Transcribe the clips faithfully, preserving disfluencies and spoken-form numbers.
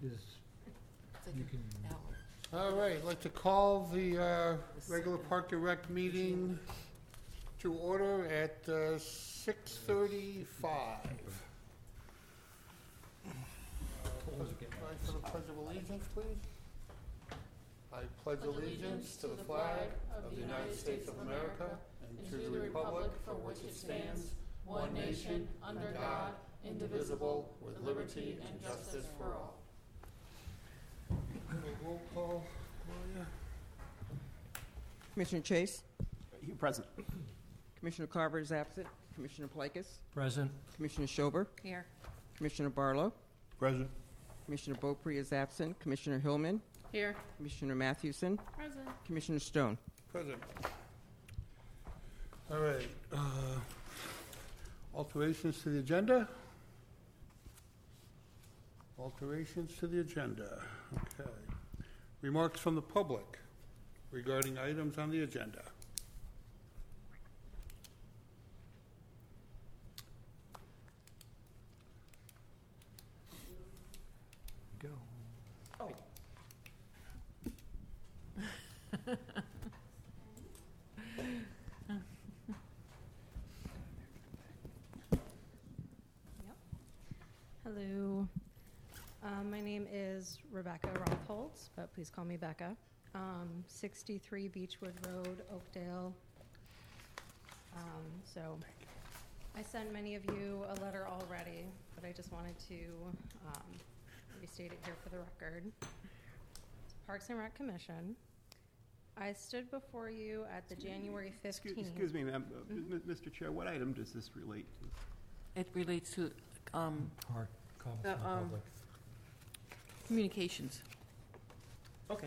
is, you can, All right, I'd like to call the uh, regular Park and Rec meeting to order at uh, six thirty-five. Rise for the Pledge of Allegiance, please. I pledge allegiance to the flag of the United States of America and to the republic for which it stands, one nation, under God, indivisible, with liberty and justice for all. Roll call, Gloria. Commissioner Chase? Here, present. Commissioner Carver is absent. Commissioner Plikus? present. Commissioner Schober? Here. Commissioner Barlow? Present. Commissioner Beaupre is absent. Commissioner Hillman? Here. Commissioner Mathewson? Present. Commissioner Stone? Present. All right. Uh, alterations to the agenda? Alterations to the agenda. Okay. Remarks from the public regarding items on the agenda. Go. Oh. Hello. Um, my name is Rebecca Rothholtz, but please call me Becca. Um, sixty-three Beechwood Road, Oakdale. Um, so I sent many of you a letter already, but I just wanted to um, restate it here for the record. It's Parks and Rec Commission. I stood before you at the January fifteenth. Excuse, excuse me, ma'am. Uh, Mhm. M- Mister Chair, what item does this relate to? It relates to um, Park, comments The, from the um, public. communications. Okay.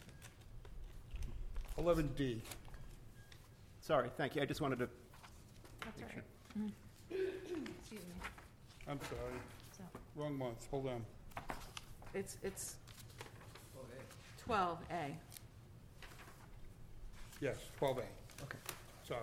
eleven D. Sorry, thank you. I just wanted to That's make all sure. right. Excuse me. I'm sorry. So, Wrong month. Hold on. It's it's twelve A. Yes, twelve A. Okay. Sorry.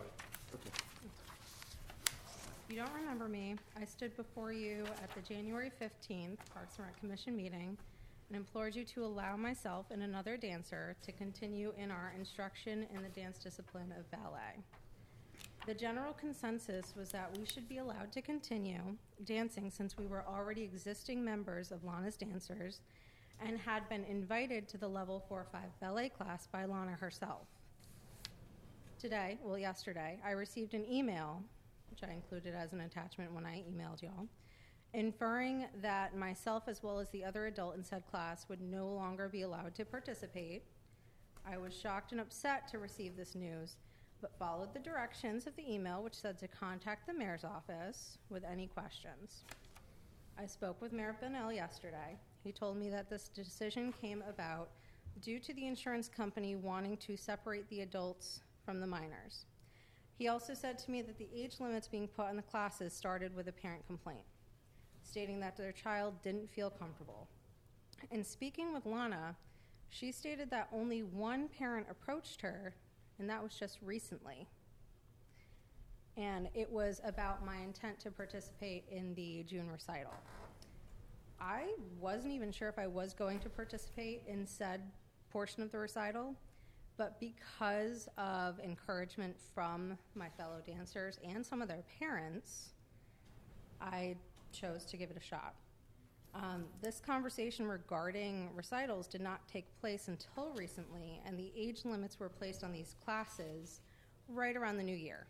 if you don't remember me, I stood before you at the January fifteenth Parks and Rec Commission meeting and implored you to allow myself and another dancer to continue in our instruction in the dance discipline of ballet. The general consensus was that we should be allowed to continue dancing since we were already existing members of Lana's Dancers and had been invited to the level four or five ballet class by Lana herself. Today, well, yesterday, I received an email, which I included as an attachment when I emailed y'all, inferring that myself as well as the other adult in said class would no longer be allowed to participate. I was shocked and upset to receive this news, but followed the directions of the email, which said to contact the mayor's office with any questions. I spoke with Mayor Bonnell yesterday. He told me that this decision came about due to the insurance company wanting to separate the adults from the minors. He also said to me that the age limits being put on the classes started with a parent complaint, stating that their child didn't feel comfortable. In speaking with Lana, she stated that only one parent approached her, and that was just recently. And it was about my intent to participate in the June recital. I wasn't even sure if I was going to participate in said portion of the recital, but because of encouragement from my fellow dancers and some of their parents, I chose to give it a shot. Um, this conversation regarding recitals did not take place until recently, and the age limits were placed on these classes right around the new year.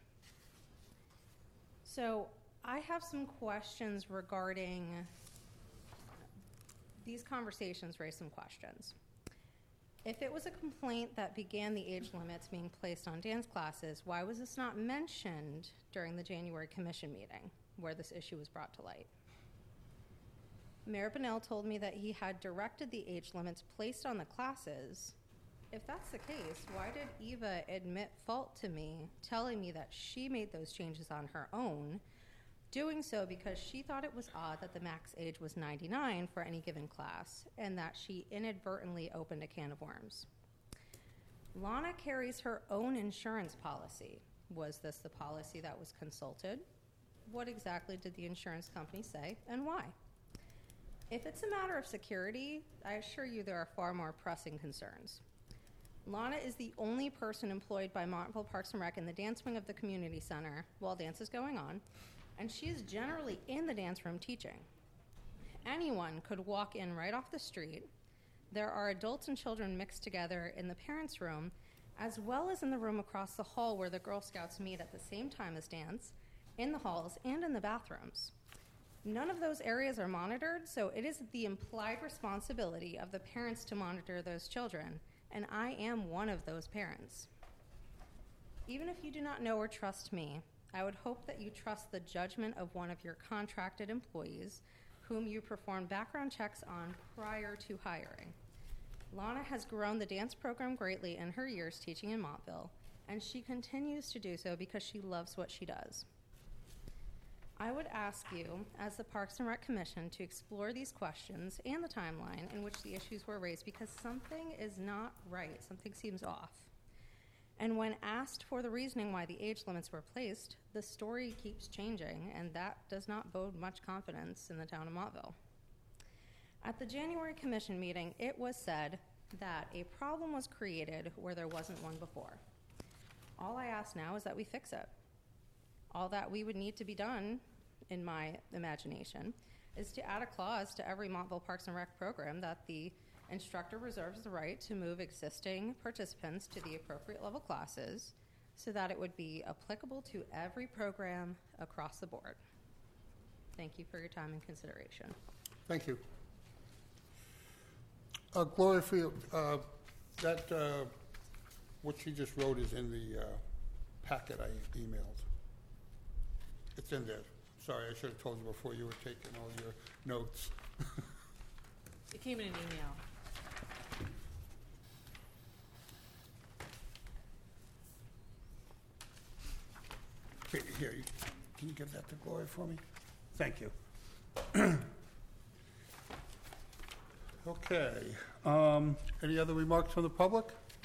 So I have some questions regarding these conversations. Raise some questions. If it was a complaint that began the age limits being placed on dance classes, why was this not mentioned during the January commission meeting where this issue was brought to light? Mayor Bonnell told me that he had directed the age limits placed on the classes. If that's the case, why did Eva admit fault to me, telling me that she made those changes on her own, doing so because she thought it was odd that the max age was ninety-nine for any given class, and that she inadvertently opened a can of worms? Lana carries her own insurance policy. Was this the policy that was consulted? What exactly did the insurance company say, and why? If it's a matter of security, I assure you there are far more pressing concerns. Lana is the only person employed by Montville Parks and Rec in the dance wing of the community center while dance is going on, and she is generally in the dance room teaching. Anyone could walk in right off the street. There are adults and children mixed together in the parents' room, as well as in the room across the hall where the Girl Scouts meet at the same time as dance, in the halls, and in the bathrooms. None of those areas are monitored, so it is the implied responsibility of the parents to monitor those children, and I am one of those parents. Even if you do not know or trust me, I would hope that you trust the judgment of one of your contracted employees whom you perform background checks on prior to hiring. Lana has grown the dance program greatly in her years teaching in Montville, and she continues to do so because she loves what she does. I would ask you, as the Parks and Rec Commission, to explore these questions and the timeline in which the issues were raised, because something is not right, something seems off. And when asked for the reasoning why the age limits were placed, the story keeps changing, and that does not bode much confidence in the town of Montville. At the January Commission meeting, it was said that a problem was created where there wasn't one before. All I ask now is that we fix it. All that we would need to be done, in my imagination, is to add a clause to every Montville Parks and Rec program that the instructor reserves the right to move existing participants to the appropriate level classes so that it would be applicable to every program across the board. Thank you for your time and consideration. Thank you. Uh, Gloria Field, uh, that, uh, what she just wrote is in the uh, packet I emailed. It's in there. Sorry, I should have told you before you were taking all your notes. It came in an email. Here, here, you- can you give that to Gloria for me? Thank you. Okay. Um, any other remarks from the public?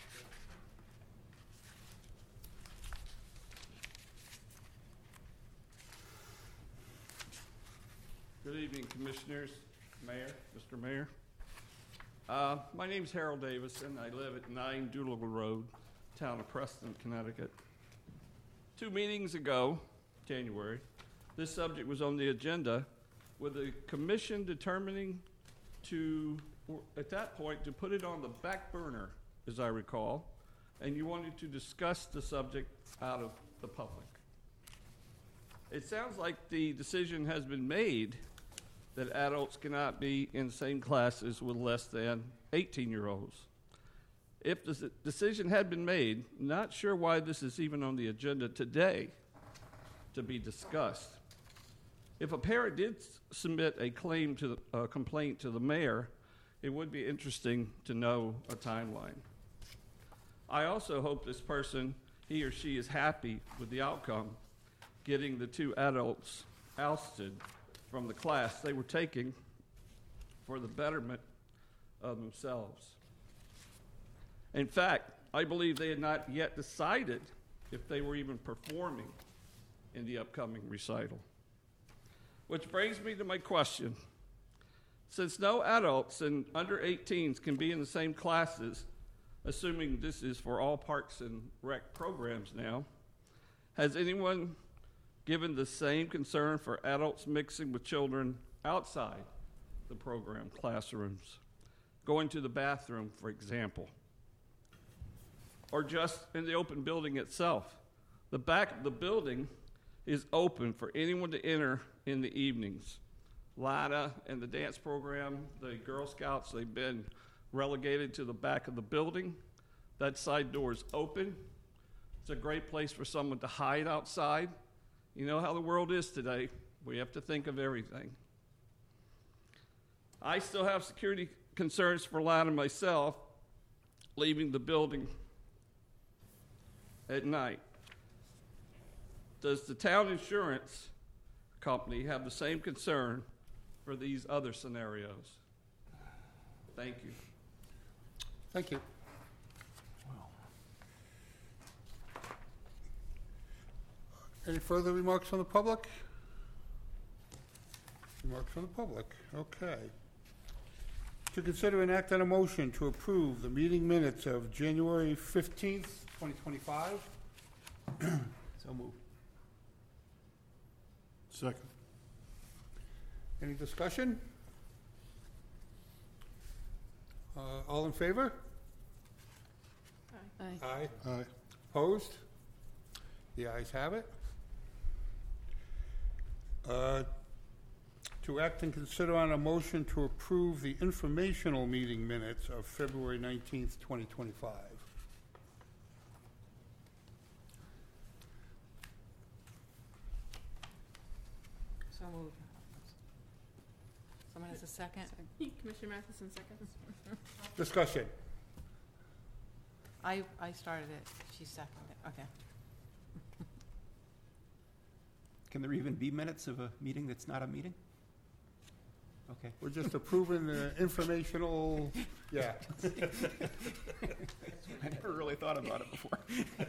Good evening, Commissioners, Mayor, Mister Mayor. Uh, my name's Harold Davison. I live at nine Doolittle Road, town of Preston, Connecticut. Two meetings ago, January, this subject was on the agenda with the commission determining to, at that point, to put it on the back burner, as I recall, and you wanted to discuss the subject out of the public. It sounds like the decision has been made that adults cannot be in the same classes with less than eighteen-year-olds. If the s- decision had been made, not sure why this is even on the agenda today to be discussed. If a parent did s- submit a claim to the, a complaint to the mayor, it would be interesting to know a timeline. I also hope this person, he or she, is happy with the outcome, getting the two adults ousted from the class they were taking for the betterment of themselves. In fact, I believe they had not yet decided if they were even performing in the upcoming recital. Which brings me to my question. Since no adults and under eighteens can be in the same classes, assuming this is for all Parks and Rec programs now, has anyone given the same concern for adults mixing with children outside the program classrooms, going to the bathroom, for example, or just in the open building itself? The back of the building is open for anyone to enter in the evenings. Lana and the dance program, the Girl Scouts, they've been relegated to the back of the building. That side door is open. It's a great place for someone to hide outside. You know how the world is today. We have to think of everything. I still have security concerns for Lana myself, leaving the building at night. Does the town insurance company have the same concern for these other scenarios? Thank you. Thank you. Any further remarks from the public? Remarks from the public, okay. To consider and act on a motion to approve the meeting minutes of January fifteenth, twenty twenty-five. So moved. Second. Any discussion? Uh, all in favor? Aye. Aye. Aye. Opposed? The ayes have it. Uh, To act and consider on a motion to approve the informational meeting minutes of February nineteenth, twenty twenty-five. So moved. Someone has a second? Commissioner Matheson, seconds. Discussion. I, I started it, she seconded it, okay. Can there even be minutes of a meeting that's not a meeting? Okay. We're just approving the informational, yeah. I never really thought about it before.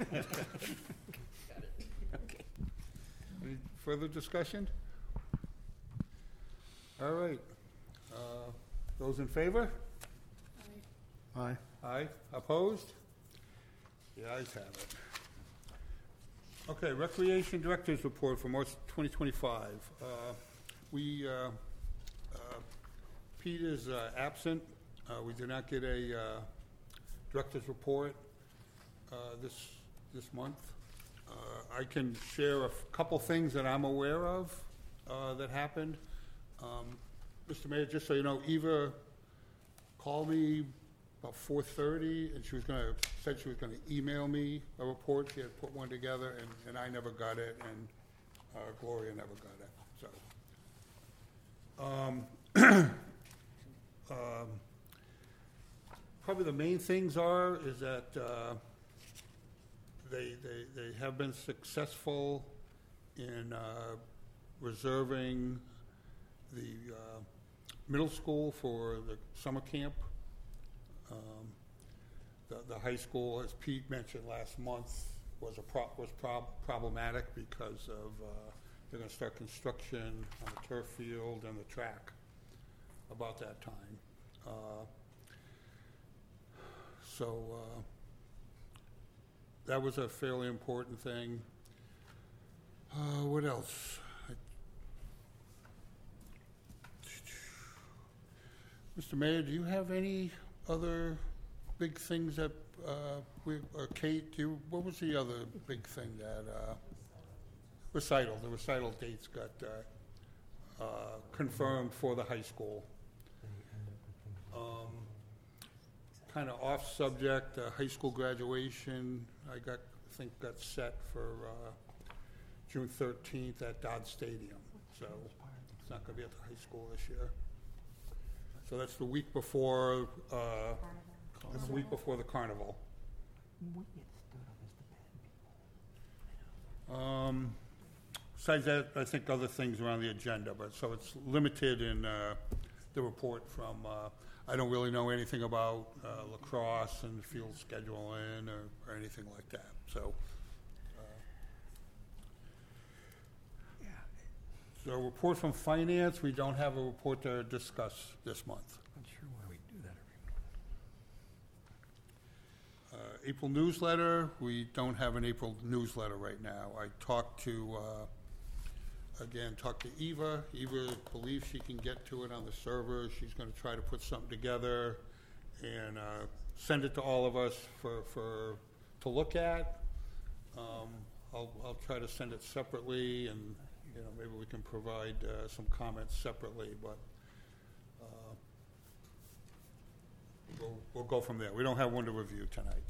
Okay. Any further discussion? All right. Uh, Those in favor? Aye. Aye. Opposed? The ayes have it. Okay, Recreation Director's Report for March twenty twenty-five. Uh, We, uh, uh, Pete is uh, absent. Uh, We did not get a uh, Director's Report uh, this, this month. Uh, I can share a f- couple things that I'm aware of uh, that happened. Um, Mister Mayor, just so you know, Eva called me about four thirty, and she was gonna, said she was gonna email me a report. She had put one together, and, and I never got it, and uh, Gloria never got it, so. Um, um, Probably the main things are, is that uh, they, they, they have been successful in uh, reserving the uh, middle school for the summer camp. Um, The, the high school, as Pete mentioned last month, was a pro, was prob, problematic because of, uh, they're gonna start construction on the turf field and the track about that time. Uh, So, uh, that was a fairly important thing. Uh, what else? I- Mister Mayor, do you have any other big things that, uh, we, uh, Kate, do you, what was the other big thing that, uh, recital, the recital dates got, uh, uh, confirmed for the high school? Um, kind of off subject, uh, high school graduation, I got, I think got set for, uh, June thirteenth at Dodd Stadium, so it's not gonna be at the high school this year. So that's the week before, uh, that's the week before the carnival. Um, besides that, I think other things are on the agenda, but, so it's limited in, uh, the report from, uh, I don't really know anything about, uh, lacrosse and field scheduling or, or anything like that, so. uh, So report from finance, we don't have a report to discuss this month. Not sure why we do that every Uh, April newsletter, we don't have an April newsletter right now. I talked to, uh, again, talked to Eva. Eva believes she can get to it on the server. She's gonna try to put something together and uh, send it to all of us for, for, to look at. Um, I'll, I'll try to send it separately, and, you know, maybe we can provide uh, some comments separately, but uh, we'll, we'll go from there. We don't have one to review tonight.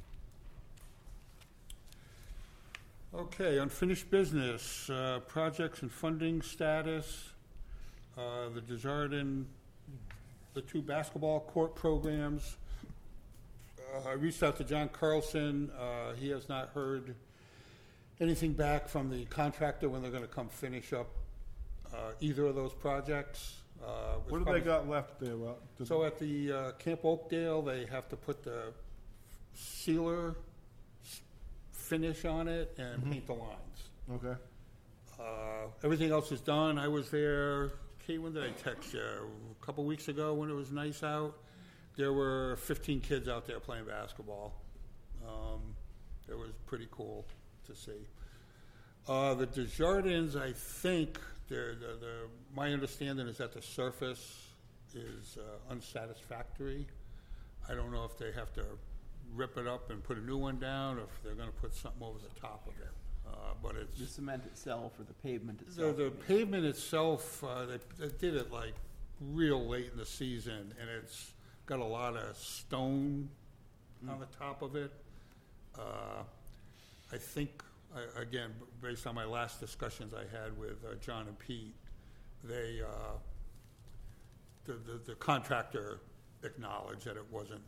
Okay, unfinished business, uh, projects and funding status, uh, the Desjardins, the two basketball court programs. Uh, I reached out to John Carlson. Uh, he has not heard anything back from the contractor when they're gonna come finish up, uh, either of those projects. Uh, it's What do probably- they got left there, Rob? Does- So at the uh, Camp Oakdale, they have to put the sealer s- finish on it and paint the lines. Okay. Uh, Everything else is done. I was there, Kate, when did I text you? A couple weeks ago when it was nice out. there were fifteen kids out there playing basketball. Um, it was pretty cool to see. Uh, the Desjardins, I think, they're, the, the, my understanding is that the surface is uh, unsatisfactory. I don't know if they have to rip it up and put a new one down, or if they're going to put something over the top of it. Uh, but it's The cement itself or the pavement the, itself? the pavement itself. Uh, they, they did it like real late in the season, and it's got a lot of stone on the top of it. Uh, I think, I, again, b- based on my last discussions I had with uh, John and Pete, they uh, the, the the contractor acknowledged that it wasn't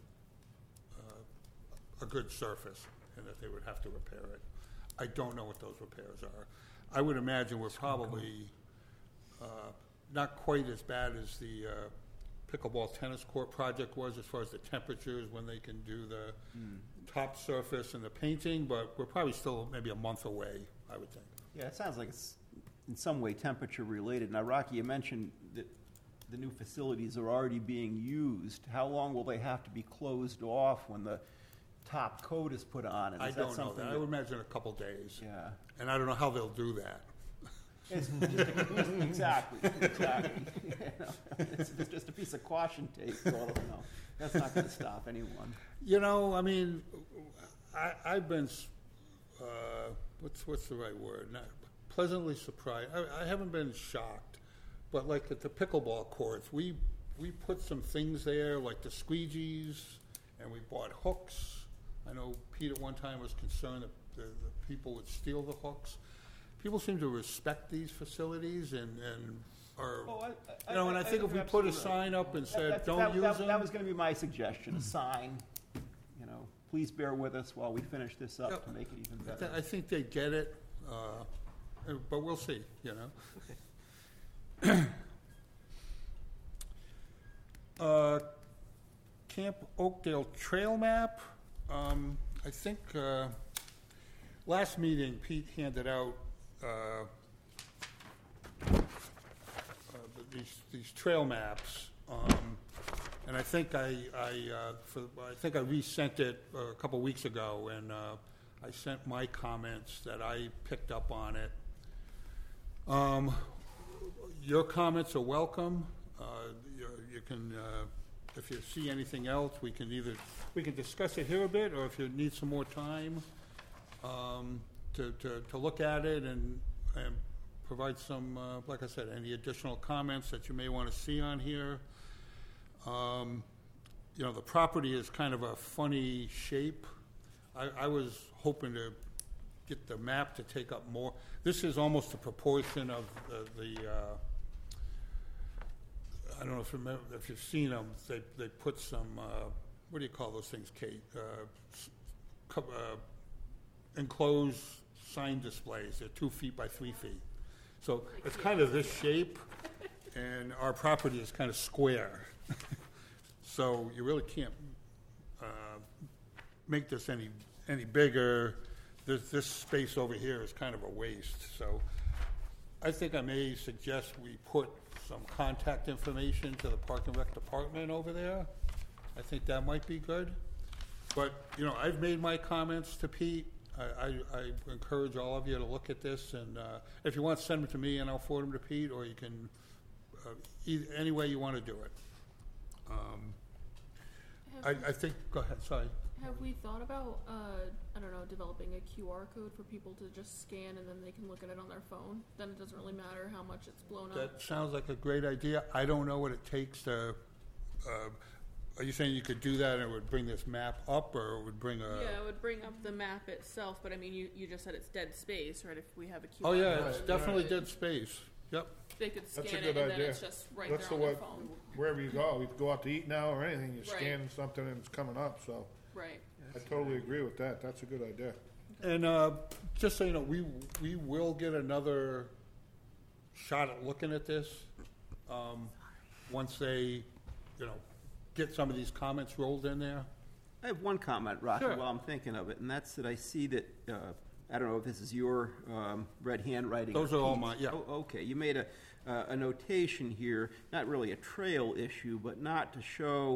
uh, a good surface and that they would have to repair it. I don't know what those repairs are. I would imagine we're probably uh, not quite as bad as the uh, pickleball tennis court project was as far as the temperatures when they can do the Mm. top surface and the painting, but we're probably still maybe a month away, I would think. Yeah, it sounds like it's in some way temperature related. Now, Rocky, you mentioned that the new facilities are already being used. How long will they have to be closed off when the top coat is put on? And I is that don't know something that. I would imagine a couple days. Yeah. And I don't know how they'll do that. It's just a, exactly, exactly. You know, it's, it's just a piece of caution tape. So, no, that's not going to stop anyone. You know, I mean, I, I've been, uh, what's what's the right word? Not pleasantly surprised. I, I haven't been shocked, but like at the pickleball courts, we we put some things there, like the squeegees, and we bought hooks. I know Pete at one time was concerned that the, the people would steal the hooks. People seem to respect these facilities and, and are, Oh, I, I, you know, and I, I think if we you're put a absolutely right. sign up and That- said, that- don't that, use that, them. That was going to be my suggestion, a sign. You know, please bear with us while we finish this up Yep. to make it even I thi- better. I think they get it, uh, uh, but we'll see, you know. Uh, Camp Oakdale Trail Map, um, I think, uh, last meeting Pete handed out, uh, uh, these, these trail maps, um, and I think I, I, uh, for, I think I resent it a couple weeks ago, and, uh, I sent my comments that I picked up on it. Um, your comments are welcome. Uh, you, you can, uh, if you see anything else, we can either, we can discuss it here a bit, or if you need some more time, um, to, to, to look at it and, and provide some, uh, like I said, any additional comments that you may want to see on here. Um, you know, the property is kind of a funny shape. I, I was hoping to get the map to take up more. This is almost a proportion of the, the uh, I don't know if you remember, if you've seen them, they, they put some, uh, what do you call those things, Kate? Uh, s- co- uh, enclosed sign displays. They're two feet by three feet. So it's kind of this shape, and our property is kind of square. So you really can't uh, make this any any bigger. This, this space over here is kind of a waste. So I think I may suggest we put some contact information to the Park and Rec department over there. I think that might be good. But, you know, I've made my comments to Pete. I, I, I encourage all of you to look at this, and uh, if you want, send them to me and I'll forward them to Pete, or you can, uh, either, any way you want to do it. Um, I, Have, I think, go ahead, sorry. have we thought about, uh, I don't know, developing a Q R code for people to just scan and then they can look at it on their phone? Then it doesn't really matter how much it's blown up. That sounds like a great idea. I don't know what it takes to, uh, are you saying you could do that and it would bring this map up, or it would bring a? Yeah, it would bring up the map itself, but I mean, you, you just said it's dead space, right? If we have a Q R Oh, code. yeah, it's Right, definitely right. dead space. Yep. They could That's a scan good it and then idea. it's just right That's there the on their what- phone. Wherever you go, you go out to eat now or anything, you Right. scan something and it's coming up, so Right. I totally agree with that. That's a good idea. And uh, just so you know, we, we will get another shot at looking at this um, once they, you know, get some of these comments rolled in there. I have one comment, Rocky, Sure. while I'm thinking of it, and that's that I see that, uh, I don't know if this is your um, red handwriting. or Those are all Pete's. mine, yeah. Oh, okay, you made a, uh, a notation here, not really a trail issue, but not to show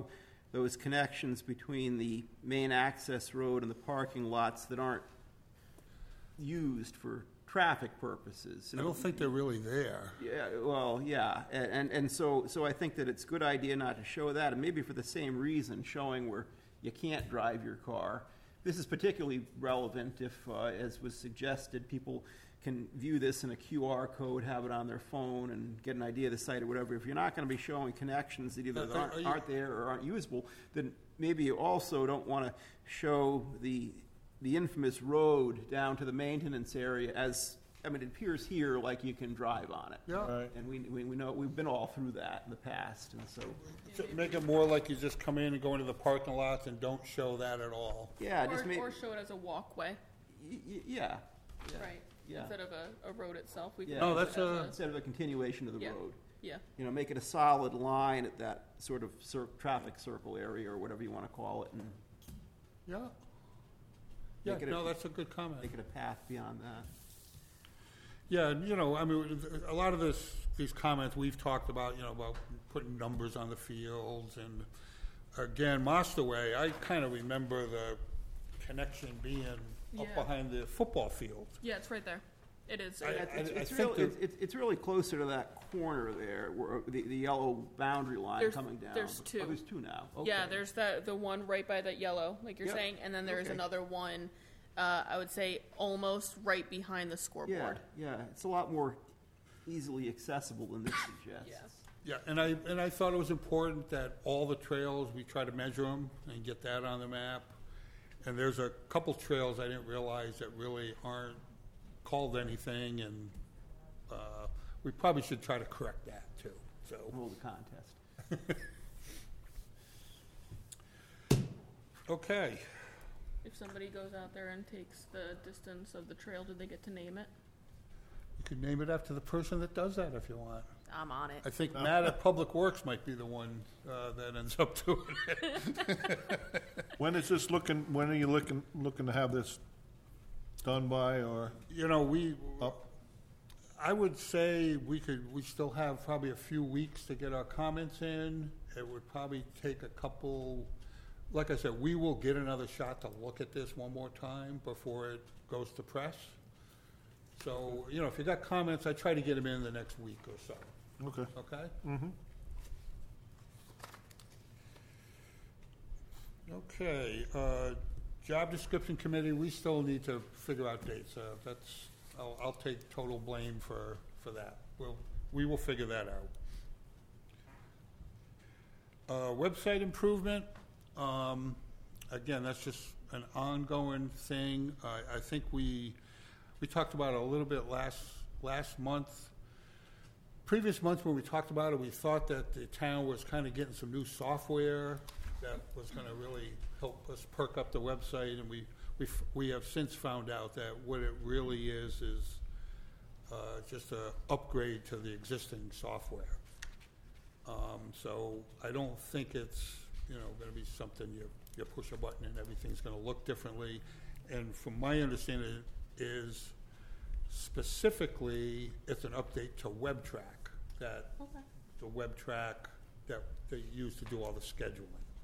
those connections between the main access road and the parking lots that aren't used for traffic purposes. I don't think they're really there. Yeah, well, yeah, a- and, and so, so I think that it's a good idea not to show that, and maybe for the same reason, showing where you can't drive your car. This is particularly relevant if, uh, as was suggested, people can view this in a Q R code, have it on their phone, and get an idea of the site or whatever. If you're not gonna be showing connections that either Uh, are- are aren't, you- aren't there or aren't usable, then maybe you also don't wanna show the, the infamous road down to the maintenance area as, I mean, it appears here like you can drive on it. Yeah. Right. And we, we we know, we've been all through that in the past, and so, So make it more like you just come in and go into the parking lots and don't show that at all. yeah, Or, just make, or show it as a walkway, y- y- yeah. yeah, right? Yeah. Instead of a, a road itself, we Yeah. can. No, use that's it as a- Instead of a continuation of the Yeah. road. Yeah, You know, make it a solid line at that sort of cir- traffic circle area, or whatever you want to call it, and Yeah. Yeah, Make it a- no, that's a good comment. make it a path beyond that. Yeah, and, you know, I mean, a lot of this, these comments we've talked about, you know, about putting numbers on the fields, and again, Masterway, I kind of remember the connection being up Yeah. behind the football field. yeah, it's right there. It is. I- It- It's, it's, I it's, think real, that- it's, it's- it's really closer to that corner there, where the, the yellow boundary line There's- coming down. there's Oh, two. there's two now. Yeah, Okay. there's that the one right by that yellow, like you're Yep. saying, and then there's Okay. another one. Uh, I would say almost right behind the Yeah, scoreboard. yeah, it's a lot more easily accessible than this suggests. Yeah. Yeah, and I, and I thought it was important that all the trails, we try to measure them and get that on the map. And there's a couple trails I didn't realize that really aren't called anything, and, uh, we probably should try to correct that too, so. Hold a contest. Okay, If somebody goes out there and takes the distance of the trail, do they get to name it? you could name it after the person that does that if you want. I'm on it. I think Matt at Public Works might be the one, uh, that ends up doing it. When is this looking, when are you looking, looking to have this done by, or You know, we, up? I would say we could, we still have probably a few weeks to get our comments in. It would probably take a couple, like I said, we will get another shot to look at this one more time before it goes to press. So, you know, if you got comments, I try to get them in the next week or so, Okay. okay? Mm-hmm. Okay, uh, job description committee, we still need to figure out dates. Uh, That's, I'll, I'll take total blame for, for that. We'll, we will figure that out. Uh, Website improvement, um, again, that's just an ongoing thing. I, I think we, we talked about it a little bit last, last month. Previous months when we talked about it, we thought that the town was kind of getting some new software that was gonna really help us perk up the website, and we, we, f- we have since found out that what it really is, is, uh, just a upgrade to the existing software. Um, so I don't think it's, you know, gonna be something you, you push a button and everything's gonna look differently. And from my understanding is specifically, it's an update to WebTrack, that, Okay. the WebTrack that they use to do all the scheduling.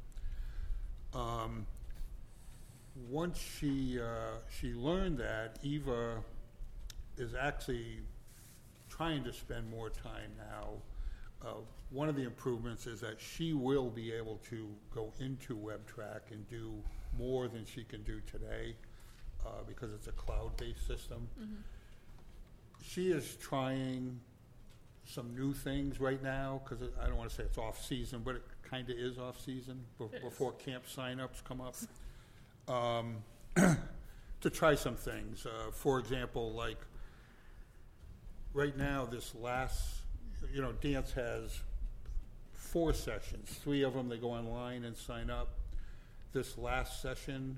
Um, once she, uh, she learned that, Eva is actually trying to spend more time now. Uh, one of the improvements is that she will be able to go into WebTrack and do more than she can do today, uh, because it's a cloud-based system. She is trying some new things right now, because I don't want to say it's off-season, but it kind of is off-season, be- It is. before camp sign-ups come up. Um, to try some things. Uh, for example, like, right now, this last, you know, dance has four sessions. Three of them, they go online and sign up. This last session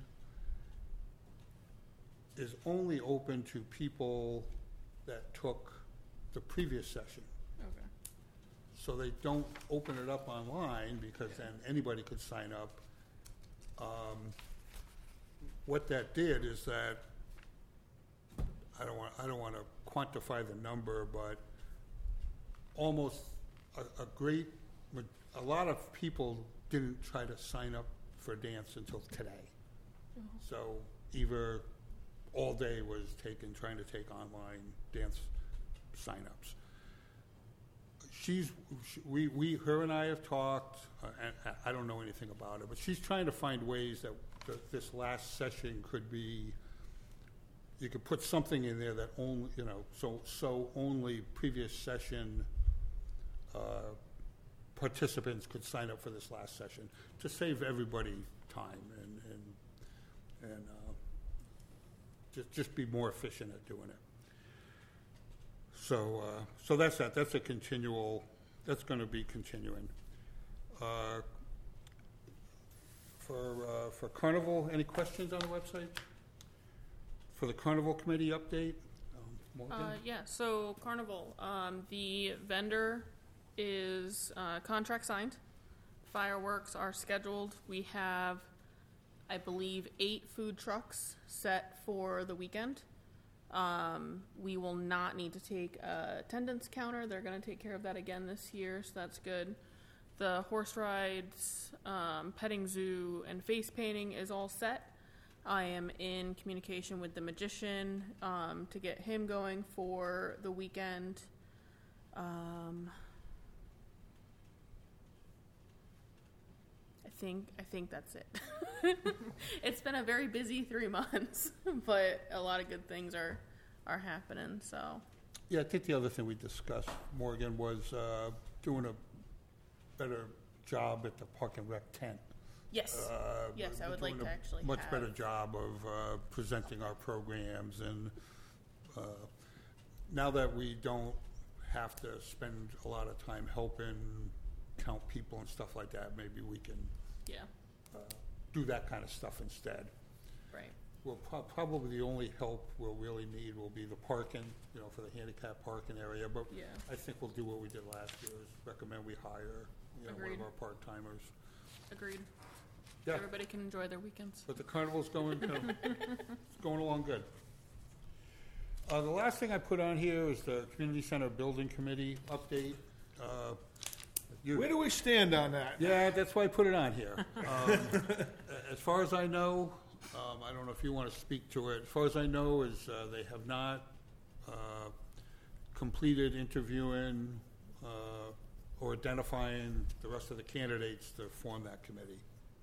is only open to people that took the previous session. Okay. So they don't open it up online, because then anybody could sign up. Um, What that did is that, I don't want, I don't want to quantify the number, but almost a, a great, ma- a lot of people didn't try to sign up for a dance until today. So either all day was taken trying to take online dance signups. She's, she, we, we, her and I have talked, uh, and I don't know anything about it, but she's trying to find ways that th- this last session could be, you could put something in there that only, you know, so, so only previous session uh, participants could sign up for this last session to save everybody time and, and, and uh, just, just be more efficient at doing it. So, uh, so that's that. That's a continual, that's going to be continuing. Uh, for, uh, for Carnival, any questions on the website? For the Carnival Committee update? Um, Morgan? Uh, yeah, so Carnival, um, the vendor is, uh, contract signed. Fireworks are scheduled. We have, I believe, eight food trucks set for the weekend. Um, we will not need to take a attendance counter. They're going to take care of that again this year, so that's good. The horse rides, um, petting zoo, and face painting is all set. I am in communication with the magician um, to get him going for the weekend. Um, I think I think that's it. It's been a very busy three months, but a lot of good things are are happening. So Yeah, I think the other thing we discussed, Morgan, was uh, doing a better job at the Park and Rec tent. yes, Uh, yes, I would like doing to a actually much have, better job of uh, presenting our programs, and uh, now that we don't have to spend a lot of time helping count people and stuff like that, maybe we can yeah, uh, do that kind of stuff instead. right. Well, pro- probably the only help we'll really need will be the parking, you know, for the handicap parking area, but Yeah. I think we'll do what we did last year, is recommend we hire, you know, one Agreed. of our part-timers. Agreed. Yeah. Everybody can enjoy their weekends. But the carnival's going, you know, it's going along good. Uh, the last thing I put on here is the Community Center Building Committee update. Uh, you- Where do we stand on that? Yeah, that's why I put it on here. Um, as far as I know, um, I don't know if you want to speak to it. As far as I know, is uh, they have not uh, completed interviewing uh, or identifying the rest of the candidates to form that committee.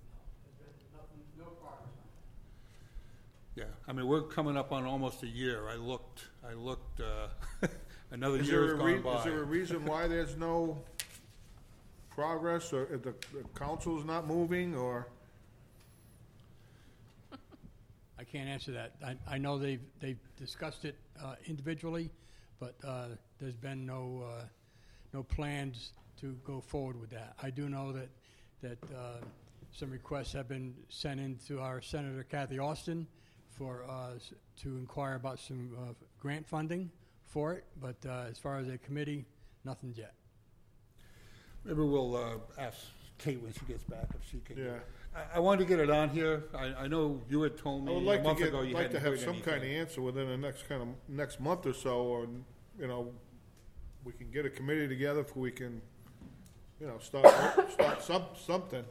Yeah, I mean, we're coming up on almost a year. I looked, I looked, uh, another Is year there has a gone rea- by. is there a reason why there's no progress, or if the, the council's not moving, or? I can't answer that. I, I know they've, they've discussed it uh, individually, but uh, there's been no, uh, no plans to go forward with that. I do know that, that uh, some requests have been sent in to our Senator Kathy Austin for, uh, s- to inquire about some uh, grant funding for it, but uh, as far as a committee, nothing yet. Maybe we'll uh, ask Kate when she gets back if she can. Yeah. I, I wanted to get it on here. I, I know you had told I me would a like to month get, ago you like to hadn't have heard some kind of anything. answer within the next kind of, next month or so, or, you know, we can get a committee together if we can, you know, start, start some, something.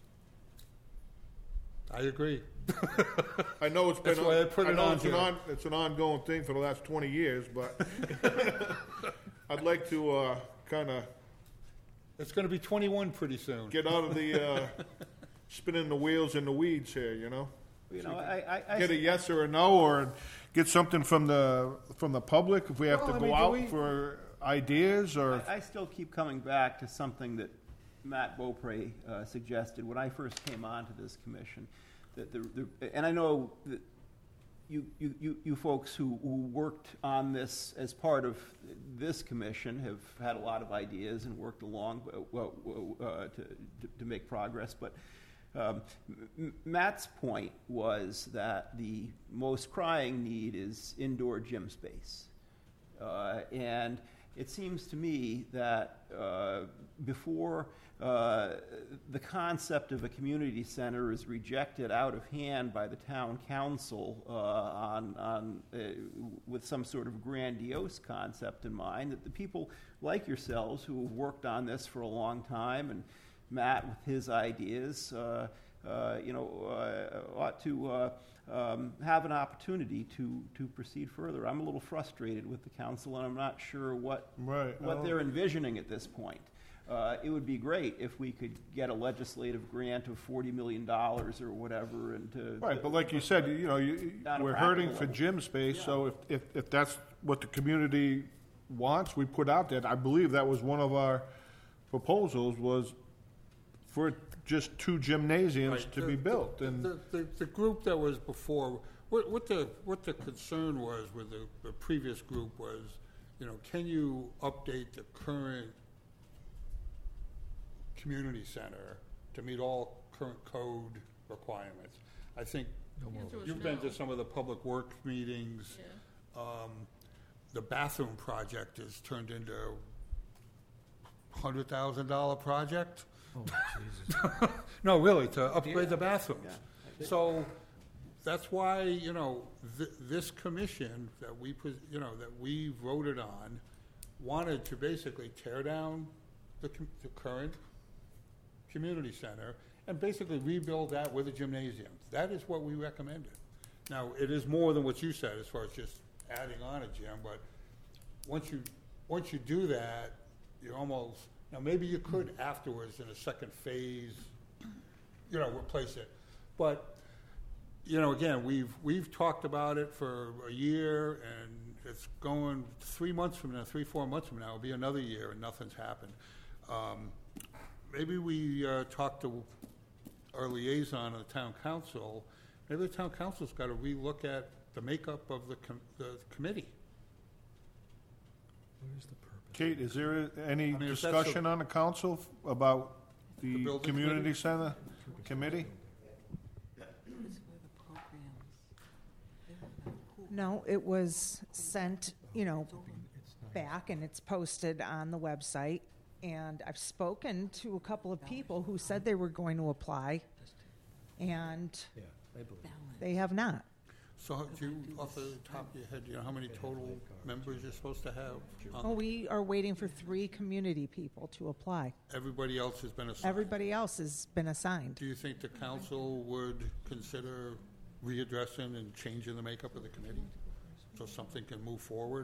I agree. I know it's been, That's why I put it know on it's an here. on, it's an ongoing thing for the last twenty years, but I'd like to, uh, kinda It's going to be twenty-one pretty soon. get out of the, uh, spinning the wheels in the weeds here, you know? You know, I, I, I. Get a yes or a no, or get something from the, from the public, if we have to Well, I go mean, do out we- for ideas, or? I I still keep coming back to something that Matt Beaupre uh, suggested when I first came onto this commission. That the, the, and I know that you, you, you, you folks who, who worked on this as part of this commission have had a lot of ideas and worked along uh, well, uh, to, to, to make progress. But um, M- Matt's point was that the most crying need is indoor gym space. Uh, and it seems to me that uh, before uh, the concept of a community center is rejected out of hand by the town council uh, on, on, uh, with some sort of grandiose concept in mind, that the people like yourselves who have worked on this for a long time and Matt with his ideas, uh, uh, you know, uh, ought to uh, um, have an opportunity to, to proceed further. I'm a little frustrated with the council, and I'm not sure what, Right. what I they're don't- envisioning at this point. Uh, it would be great if we could get a legislative grant of forty million dollars or whatever, and to. Right, but like you said, you know, you, Down a we're practical hurting for level. gym space, so if, if, if that's what the community wants, we put out there. I believe that was one of our proposals, was for just two gymnasiums Right, to the- be built, the- and, The, the, the group that was before, what, what the, what the concern was with the, the previous group was, you know, can you update the current community center to meet all current code requirements? I think The answer was you've been to no. some of the public works meetings. Yeah. Um, the bathroom project has turned into a hundred thousand dollar project. No, really, to upgrade the bathrooms. So that's why, you know, th- this commission that we, pres- you know, that we voted on wanted to basically tear down the, com- the current community center and basically rebuild that with a gymnasium. That is what we recommended. Now, it is more than what you said as far as just adding on a gym, but once you, once you do that, you're almost, now maybe you could afterwards in a second phase, you know, replace it. But, you know, again, we've, we've talked about it for a year, and it's going, three months from now, three, four months from now, it'll be another year, and nothing's happened. Um, maybe we uh, talk to our liaison of the town council. Maybe the town council's got to relook at the makeup of the, com- the committee. Kate, is there any I mean, if that's a- discussion on the council f- about The the building community committee? center committee? No, it was sent, you know, back, and it's posted on the website. And I've spoken to a couple of people who said they were going to apply, and they have not. So do you, off the top of your head, do you know how many total members you're supposed to have? on- Oh, we are waiting for three community people to apply. Everybody else has been assigned. Everybody else has been assigned. Do you think the council would consider readdressing and changing the makeup of the committee so something can move forward?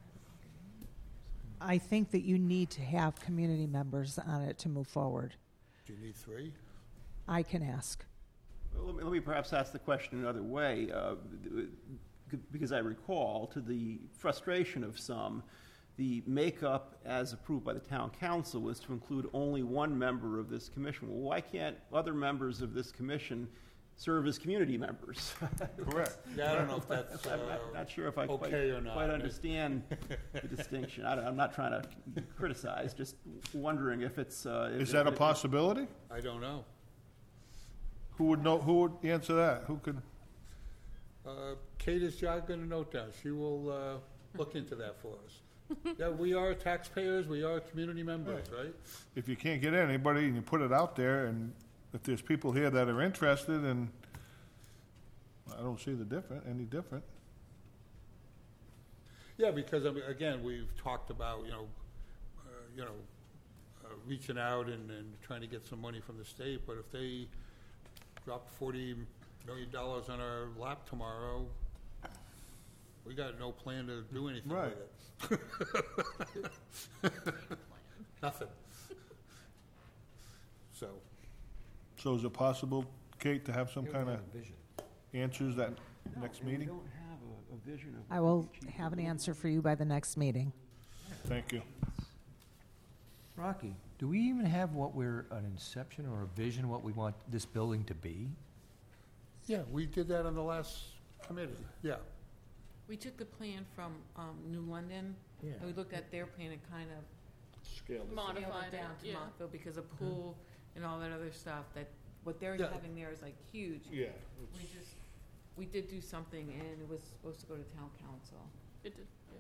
I think that you need to have community members on it to move forward. Do you need three? I can ask. Well, Let me, let me perhaps ask the question another way, uh, because I recall, to the frustration of some, the makeup as approved by the town council was to include only one member of this commission. Well, why can't other members of this commission serve as community members? Correct. Yeah, I don't know if that's I'm uh, not, not sure if I quite, okay or not. quite understand the distinction. I don't, I'm not trying to criticize, just wondering if it's. Uh, if Is that a if- possibility? I don't know. Who would know, who would answer that? Who could, Uh, Kate is jogging a note down. She will uh, look into that for us. Yeah, we are taxpayers, we are community members, right? if you can't get anybody and you put it out there, and if there's people here that are interested, and I don't see the different, any different. Yeah, because, I mean, again, we've talked about, you know, uh, you know, uh, reaching out and, and trying to get some money from the state, but if they drop forty million dollars on our lap tomorrow, we got no plan to do anything Right. with it. Nothing. So, So is it possible, Kate, to have some kind of answers that next And we meeting? don't have a, a vision of. I what will the chief have an would answer for you by the next meeting. Thank you. Rocky, do we even have what we're, an inception or a vision, what we want this building to be? yeah, we did that on the last committee, yeah. We took the plan from um, New London, Yeah. and we looked at their plan and kind of Scale scaled Modified it it, down to yeah. Montville because of pool and all that other stuff, that what they're Yeah. having there is like huge. Yeah. We just, we did do something, and it was supposed to go to town council. It did, yeah.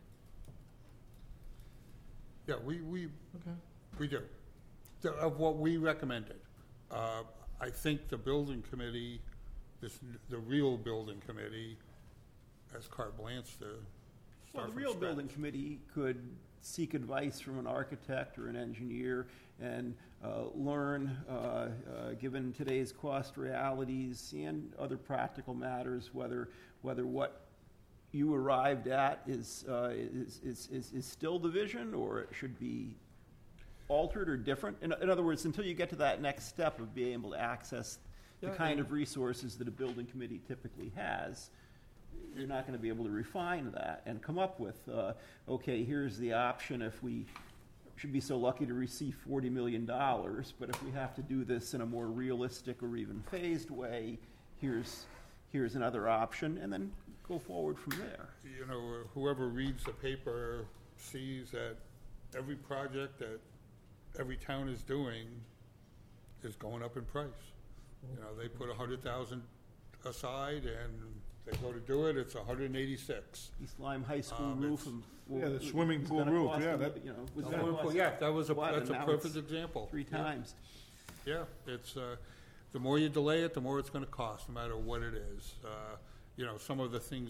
Yeah, we, we, we do. So, of what we recommended. Uh, I think the building committee, this, the real building committee, has carte blanche to Well, start the from real scratch. building committee could seek advice from an architect or an engineer and uh, learn, uh, uh, given today's cost realities and other practical matters, whether whether what you arrived at is, uh, is, is, is, is still the vision, or it should be altered or different. In, in other words, until you get to that next step of being able to access the Yeah, kind and- of resources that a building committee typically has, you're not going to be able to refine that and come up with, uh, okay, here's the option if we should be so lucky to receive forty million dollars, but if we have to do this in a more realistic or even phased way, here's, here's another option, and then go forward from there. You know, whoever reads the paper sees that every project that every town is doing is going up in price. You know, they put a hundred thousand aside and they go to do it, it's a hundred and eighty-six. East Lyme High School Um, roof. it's- and- Yeah, the swimming it's pool gonna roof, cost yeah, them, that- you know, was The gonna swimming pool, cost yeah, that was a, what, that's and a now perfect it's example. Three Yeah. times. Yeah, it's, uh, the more you delay it, the more it's gonna cost, no matter what it is. Uh, you know, some of the things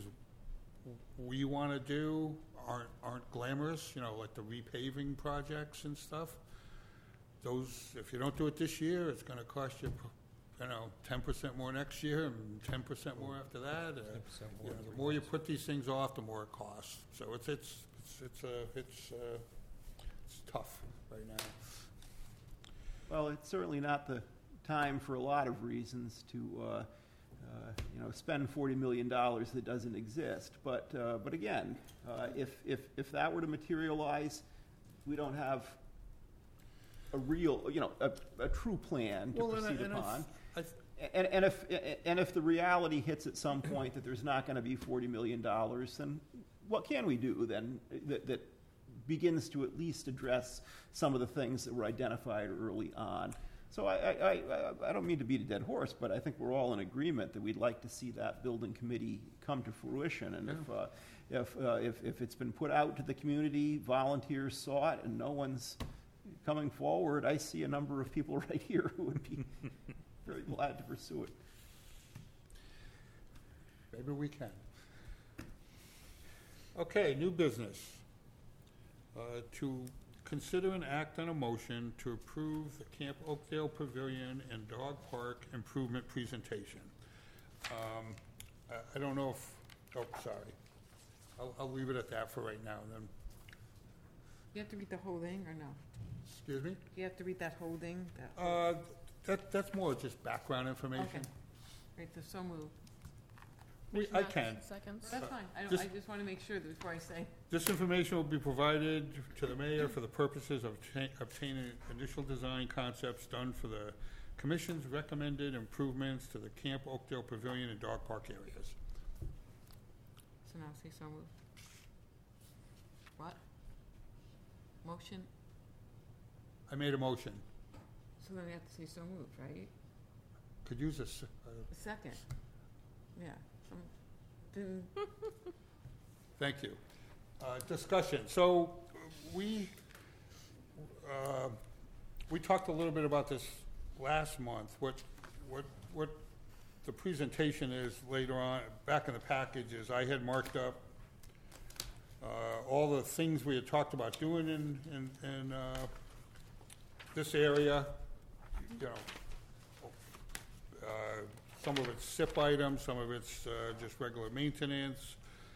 we wanna do aren't, aren't glamorous, you know, like the repaving projects and stuff. Those, if you don't do it this year, it's gonna cost you, you know, ten percent more next year and ten percent more after that. Uh, you know, the more you put these things off, the more it costs. So it's, it's, it's, it's, uh, it's, uh, it's tough right now. Well, it's certainly not the time for a lot of reasons to, uh, uh, you know, spend forty million dollars that doesn't exist. But, uh, but again, uh, if, if, if that were to materialize, we don't have a real, you know, a, a true plan to Well, and I- proceed and I th- upon. I th- And, and if, and if the reality hits at some point that there's not gonna be forty million dollars, then what can we do then that, that begins to at least address some of the things that were identified early on? So I, I, I, I don't mean to beat a dead horse, but I think we're all in agreement that we'd like to see that building committee come to fruition. And if, uh, if, uh, if, if it's been put out to the community, volunteers saw it, and no one's coming forward, I see a number of people right here who would be very glad to pursue it. Maybe we can. Okay, new business. Uh, To consider and act on a motion to approve the Camp Oakdale Pavilion and Dog Park improvement presentation. Um, I I don't know if, oh, sorry. I'll, I'll leave it at that for right now, then. You have to read the whole thing, or no? Excuse me? You have to read that whole thing? That whole- Uh, That, that's more just background information. Okay. Right, so so moved. We- I can. Seconds. That's fine. I don't, Just- I just want to make sure that before I say. This information will be provided to the mayor for the purposes of obtain- obtaining initial design concepts done for the commission's recommended improvements to the Camp Oakdale Pavilion and Dog Park areas. So now say so moved. What? Motion? I made a motion. So then we have to say so moved, right? Could use this, uh, A second. Yeah. Some, didn't, thank you. Uh, Discussion. So we, uh, we talked a little bit about this last month. What, what, what the presentation is later on, back in the package, is I had marked up uh, all the things we had talked about doing in, in, in uh, this area, you know, uh, some of it's S I P items, some of it's uh, just regular maintenance.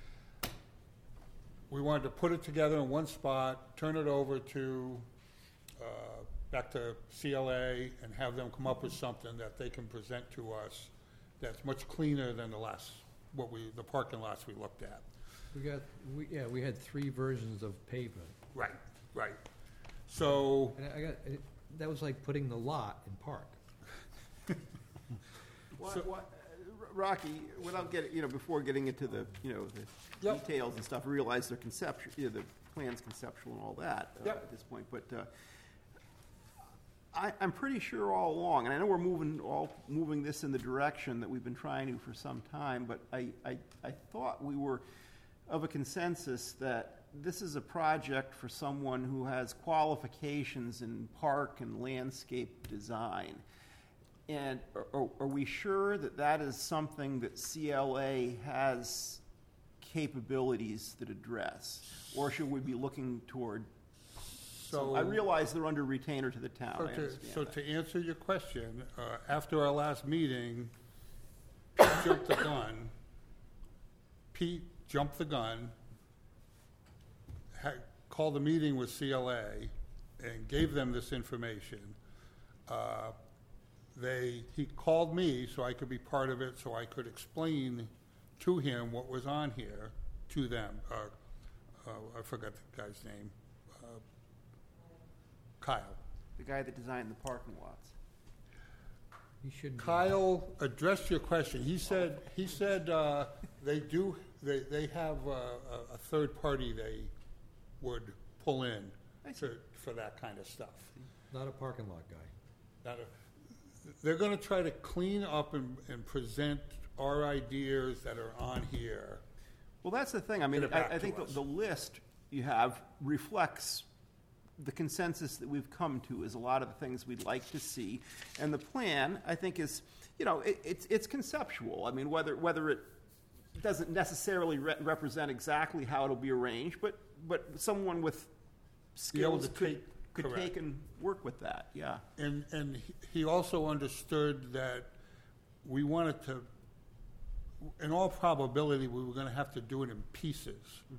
We wanted to put it together in one spot, turn it over to, uh, back to C L A, and have them come up with something that they can present to us that's much cleaner than the last, what we, the parking lots we looked at. We got, we, yeah, we had three versions of pavement. Right, right. So, And I got, it- that was like putting the lot in park. Why- So- why- uh, Rocky, without getting, you know, before getting into the, you know, the Yep. details and stuff, realize they're conceptual, you know, the plan's conceptual and all that uh, Yep. at this point, but uh, I, I'm pretty sure all along, and I know we're moving, all moving this in the direction that we've been trying to for some time, but I, I, I thought we were of a consensus that this is a project for someone who has qualifications in park and landscape design. And are, are we sure that that is something that C L A has capabilities that address? Or should we be looking toward, So I realize they're under retainer to the town, So I to, understand so that. to answer your question, uh, after our last meeting, Pete jumped the gun. Pete jumped the gun, had, called a meeting with C L A and gave them this information. Uh, They, he called me so I could be part of it, so I could explain to him what was on here, to them. Uh, uh, I forgot the guy's name. Uh, Kyle. The guy that designed the parking lots. You shouldn't. be- Kyle addressed your question. He said, he said, uh, they do, they, they have uh, a, a third party they would pull in I see. to, for that kind of stuff. Not a parking lot guy. Not a- They're gonna try to clean up and, and present our ideas that are on here. Well, that's the thing. I mean, Get it I, back I to think the, us. the list you have reflects the consensus that we've come to is a lot of the things we'd like to see. And the plan, I think, is, you know, it, it's, it's conceptual. I mean, whether, whether it doesn't necessarily re- represent exactly how it'll be arranged, but, but someone with Be able skills to could, take- could correct. take and work with that, yeah. And, and he- he also understood that we wanted to, in all probability, we were gonna have to do it in pieces.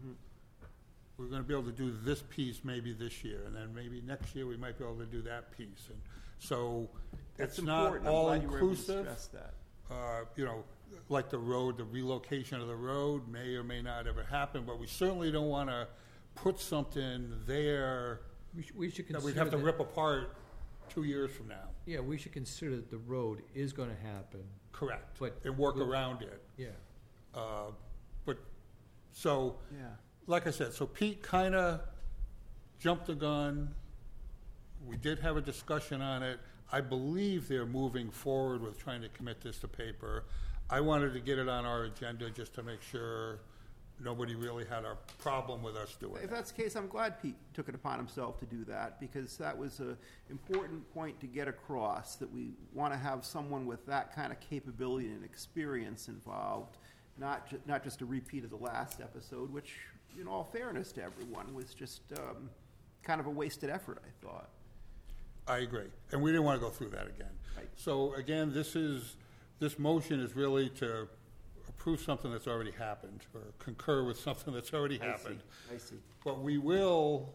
We were gonna be able to do this piece maybe this year, and then maybe next year we might be able to do that piece. And so That's it's not important. I'm all glad you were able to inclusive. stress that. Uh, you know, like the road, the relocation of the road may or may not ever happen, but we certainly don't wanna put something there We should, we should that consider we'd have to that- rip apart two years from now. Yeah, we should consider that the road is gonna happen, Correct. But And work we'll- around it. yeah. Uh, But, so, Yeah. like I said, so Pete kind of jumped the gun. We did have a discussion on it. I believe they're moving forward with trying to commit this to paper. I wanted to get it on our agenda just to make sure nobody really had a problem with us doing If it. that's the case, I'm glad Pete took it upon himself to do that, because that was an important point to get across, that we want to have someone with that kind of capability and experience involved, not, ju- not just a repeat of the last episode, which, in all fairness to everyone, was just um, kind of a wasted effort, I thought. I agree. And we didn't want to go through that again. Right. So again, this is, this motion is really to approve something that's already happened, or concur with something that's already I see, happened. I see. But we will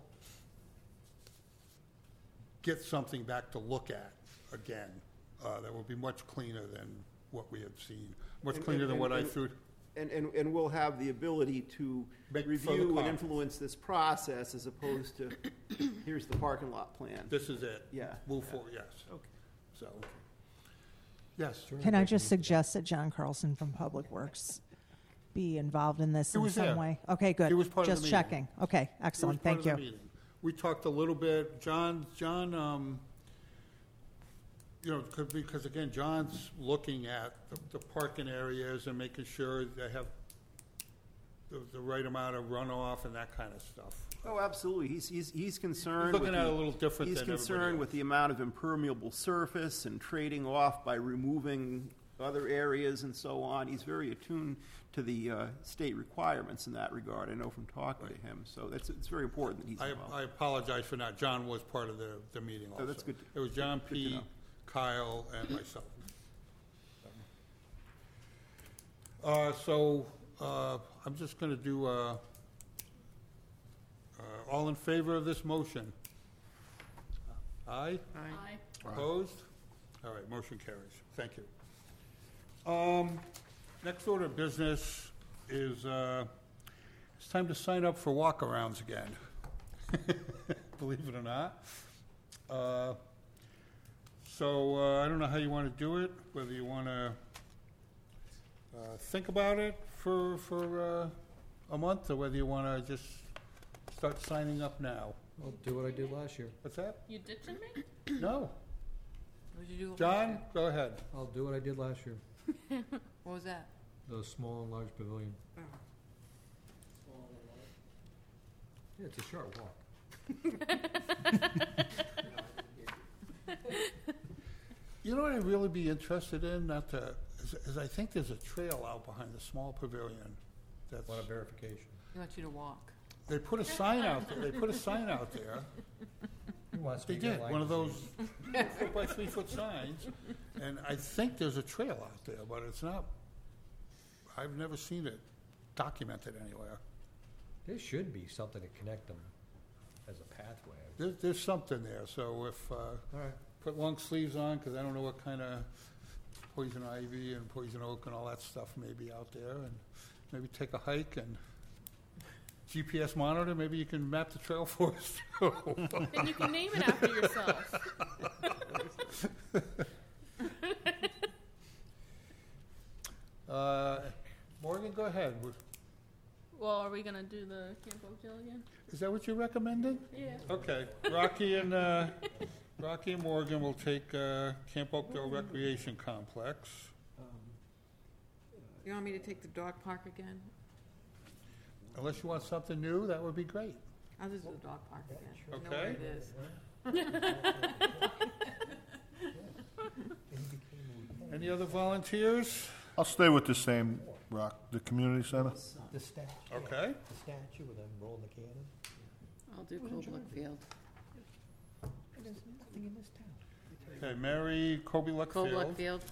get something back to look at again, uh, that will be much cleaner than what we have seen, much And- cleaner and- than what I and- threw. And, and, and we'll have the ability to Make further review and comments. influence this process, as opposed to, here's the parking lot plan. This is it. Yeah, Move yeah. forward, yes. Okay. So, yes. Can I just suggest that John Carlson from Public Works be involved in this He in was some there. way? Okay, good. He was part of the Just meeting. checking. Okay, It was excellent. part Thank of the you. meeting. We talked a little bit, John, John, um, you know, could- because again, John's looking at the, the parking areas and making sure they have the, the right amount of runoff and that kind of stuff. Oh, absolutely. He's, he's, he's concerned looking with at the- it a little different He's than everybody concerned else. with the amount of impermeable surface and trading off by removing other areas and so on. He's very attuned to the uh, state requirements in that regard, I know from talking to him. So that's, it's very important that he's I, involved. I apologize for not, John was part of the, the meeting also. Oh, that's good to- It was John, good to Pete, know. Kyle, and myself. Uh, so, uh, I'm just gonna do, uh, uh, all in favor of this motion? Aye? Aye. Opposed? All right, motion carries. Thank you. Um, next order of business is, uh, it's time to sign up for walkarounds again. Believe it or not. Uh, So, uh, I don't know how you want to do it, whether you want to, uh, think about it for, for, uh, a month, or whether you want to just start signing up now. I'll do what I did last year. What's that? You ditching me? No. What did you do? last John, year? go ahead. I'll do what I did last year. What was that? The small and large pavilion. Oh. Yeah, it's a short walk. You know what I'd really be interested in, not to, is, is I think there's a trail out behind the small pavilion that's, Want a verification? He wants you to walk. they put a sign out there, they put a sign out there. Who wants to They get did, line one of those disease? foot by three foot signs, and I think there's a trail out there, but it's not, I've never seen it documented anywhere. There should be something to connect them as a pathway. There, there's something there, so if, uh, All right. put long sleeves on, because I don't know what kind of poison ivy and poison oak and all that stuff may be out there, and maybe take a hike and G P S monitor, maybe you can map the trail for us too. And you can name it after yourself. Uh, Morgan, go ahead. Well, are we gonna do the Camp Oakdale again? Is that what you're recommending? Yeah. Okay, Rocky and, uh, Rocky and Morgan will take, uh, Camp Oakdale Recreation Complex. You want me to take the dog park again? Unless you want something new, that would be great. I'll just do the dog park again. I know Okay. where it is. Any other volunteers? I'll stay with the same, Rock, the community center. The statue. Okay. The statue with them rolling the cannon. I'll do Cobluck Field. There's nothing in this town. Okay, Mary Kobe Luck Cobluck Field. Field.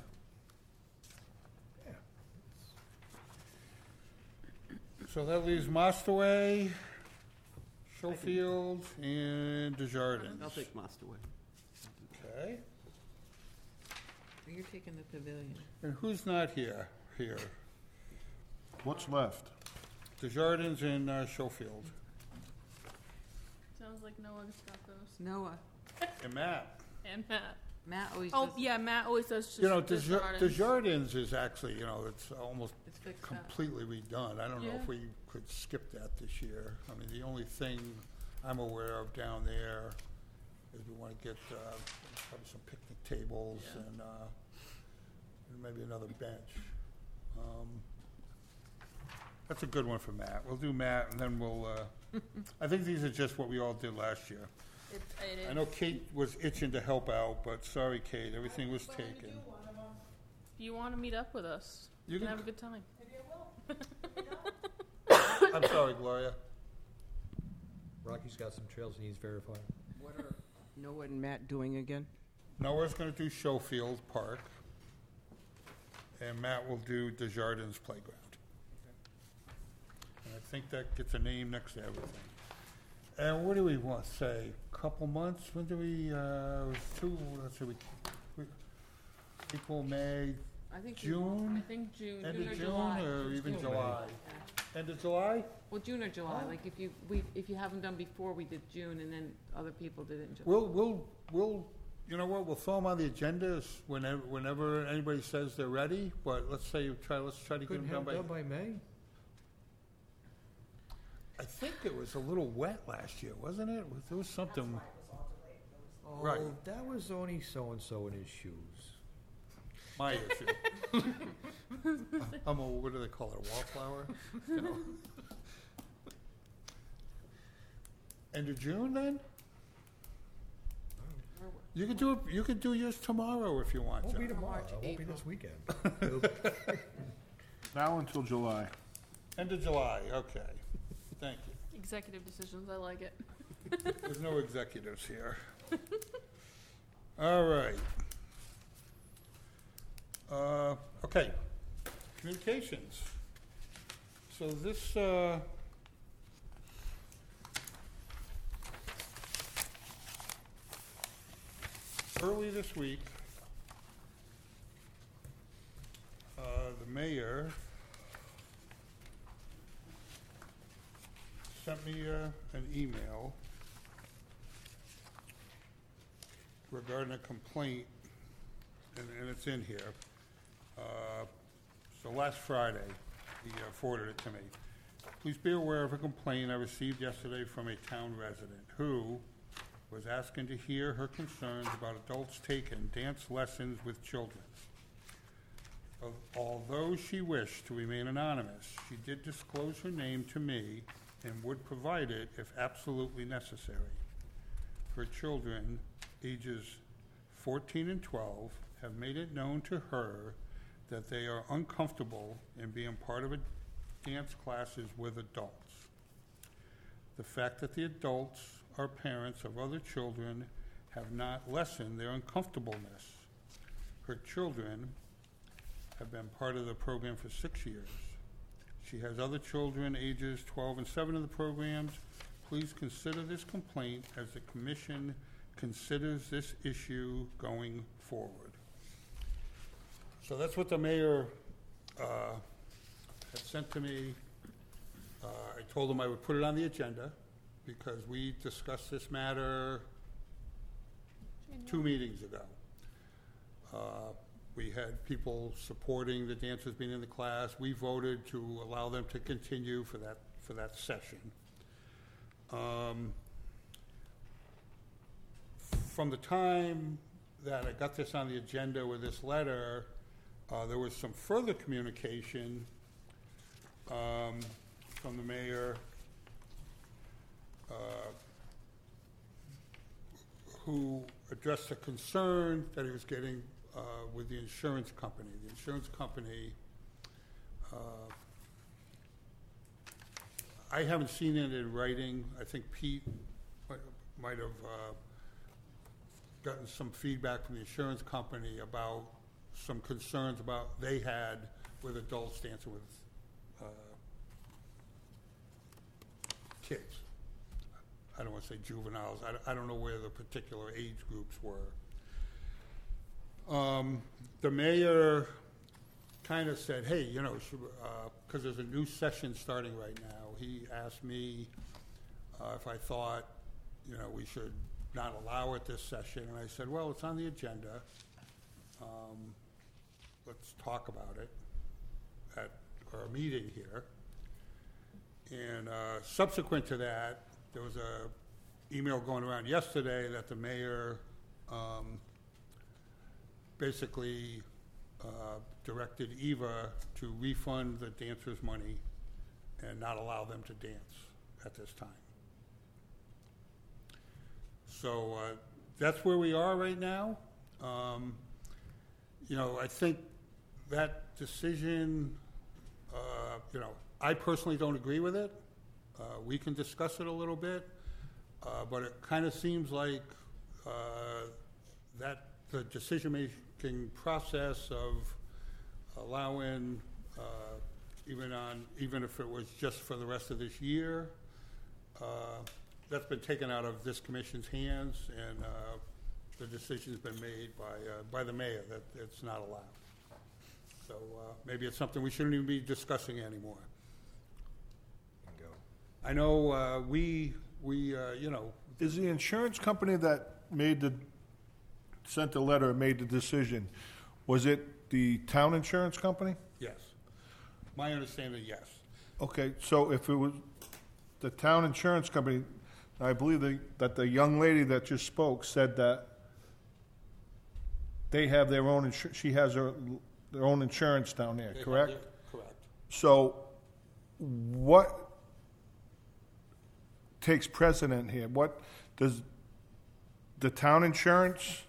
So that leaves Mostaway, Schofield, and Desjardins. I'll take Mostaway. Okay. You're taking the pavilion. And who's not here? Here. What's left? Desjardins and uh, Schofield. Sounds like Noah's got those. Noah. And Matt. And Matt. Matt always Oh, does. yeah, Matt always does just You know, the Desja- gardens. Desjardins is actually, you know, it's almost It's fixed up. completely redone. I don't know Yeah. if we could skip that this year. I mean, the only thing I'm aware of down there is we want to get uh, probably some picnic tables Yeah. and, uh, and maybe another bench. Um, That's a good one for Matt. We'll do Matt, and then we'll, uh, I think these are just what we all did last year. It, it I is. know Kate was itching to help out, but sorry, Kate, everything was taken. You want to meet up with us? You You can can- have a good time. I'm sorry, Gloria. Rocky's got some trails he needs verified. What are Noah and Matt doing again? Noah's gonna do Schofield Park, and Matt will do Desjardins Playground. And I think that gets a name next to everything. And what do we want to say? Couple months? When do we, uh, it was two, let's see, we, we, April, May, I think we want- June? I think June. End June of or June, July. or even June. July? Yeah. End of July? Well, June or July, Oh. like if you, we, if you haven't done before, we did June and then other people did it in July. We'll, we'll, we'll, you know what, we'll throw them on the agenda whenever, whenever anybody says they're ready, but let's say, you try, let's try to get Couldn't them have done it by. done by May? I think it was a little wet last year, wasn't it? There was something, Right. Oh, that was only so-and-so in his shoes. my issue. I'm a, what do they call it, a wallflower? You know. End of June, then? You could do, it. You could do yours tomorrow if you want, Won't be John. tomorrow, March, it won't be April. this weekend. Now until July. End of July, okay. Thank you. Executive decisions. I like it. There's no executives here. All right. Uh, okay, communications. So this, uh, early this week, uh, the mayor sent me uh, an email regarding a complaint, and, and it's in here. Uh, So last Friday, he uh, forwarded it to me. Please be aware of a complaint I received yesterday from a town resident who was asking to hear her concerns about adults taking dance lessons with children. Al- Although she wished to remain anonymous, she did disclose her name to me and would provide it if absolutely necessary. Her children, ages fourteen and twelve, have made it known to her that they are uncomfortable in being part of a dance classes with adults. The fact that the adults are parents of other children have not lessened their uncomfortableness. Her children have been part of the program for six years. She has other children ages twelve and seven in the programs. Please consider this complaint as the commission considers this issue going forward. So that's what the mayor uh, had sent to me. Uh, I told him I would put it on the agenda because we discussed this matter two meetings ago. Uh, we had people supporting the dancers being in the class. We voted to allow them to continue for that for that session. Um, from the time that I got this on the agenda with this letter, uh, there was some further communication um, from the mayor uh, who addressed a concern that he was getting uh, with the insurance company. The insurance company, uh, I haven't seen it in writing. I think Pete might, might have uh, gotten some feedback from the insurance company about some concerns about they had with adults dancing with uh, kids. I don't want to say juveniles. I, I don't know where the particular age groups were. Um, the mayor kind of said, hey, you know, because uh, there's a new session starting right now, he asked me uh, if I thought, you know, we should not allow it this session. And I said, well, it's on the agenda. Um, let's talk about it at our meeting here. And uh, subsequent to that, there was a email going around yesterday that the mayor um, basically uh, directed Eva to refund the dancers' money and not allow them to dance at this time. So uh, that's where we are right now. Um, you know, I think that decision, uh, you know, I personally don't agree with it. Uh, we can discuss it a little bit, uh, but it kind of seems like uh, that the decision-making process of allowing, uh, even on, even if it was just for the rest of this year, uh, that's been taken out of this commission's hands, and uh, the decision's been made by uh, by the mayor that it's not allowed. So uh, maybe it's something we shouldn't even be discussing anymore. I know uh, we, we uh, you know... Is the insurance company that made the, sent the letter, made the decision, was it the town insurance company? Yes. My understanding, yes. Okay, so if it was the town insurance company, I believe the, that the young lady that just spoke said that they have their own, insu- she has her, their own insurance down there, They have correct? their- Correct. So what takes precedent here? What does the town insurance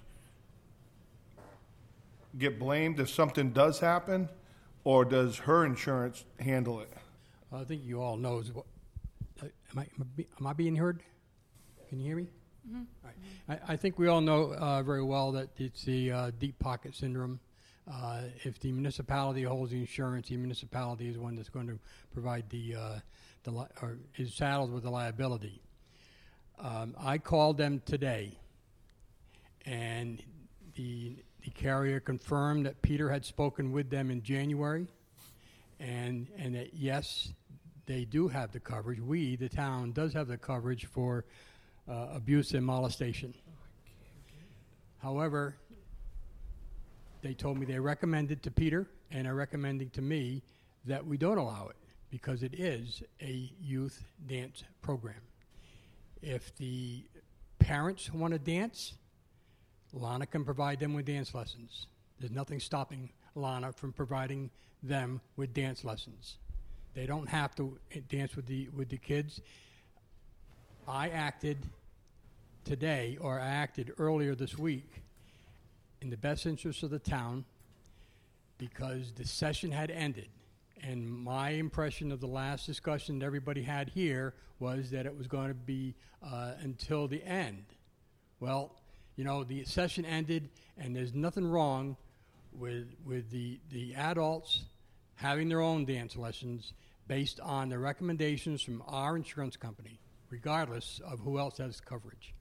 get blamed if something does happen, or does her insurance handle it? I think you all know is what. Uh, am I am I be- am I being heard? Can you hear me? Mm-hmm. All right. I, I think we all know uh, very well that it's the uh, deep pocket syndrome. Uh, if the municipality holds the insurance, the municipality is one that's going to provide the uh, the li- or is saddled with the liability. Um, I called them today, and the the carrier confirmed that Peter had spoken with them in January, and and that yes, they do have the coverage. We, the town, does have the coverage for uh, abuse and molestation. However, they told me they recommended to Peter and are recommending to me that we don't allow it because it is a youth dance program. If the parents want to dance, Lana can provide them with dance lessons. There's nothing stopping Lana from providing them with dance lessons. They don't have to dance with the with the kids. I acted today, or I acted earlier this week, in the best interest of the town, because the session had ended, And my impression of the last discussion that everybody had here was that it was going to be uh, until the end. Well, you know, the session ended, and there's nothing wrong with with the, the adults having their own dance lessons based on the recommendations from our insurance company, regardless of who else has coverage.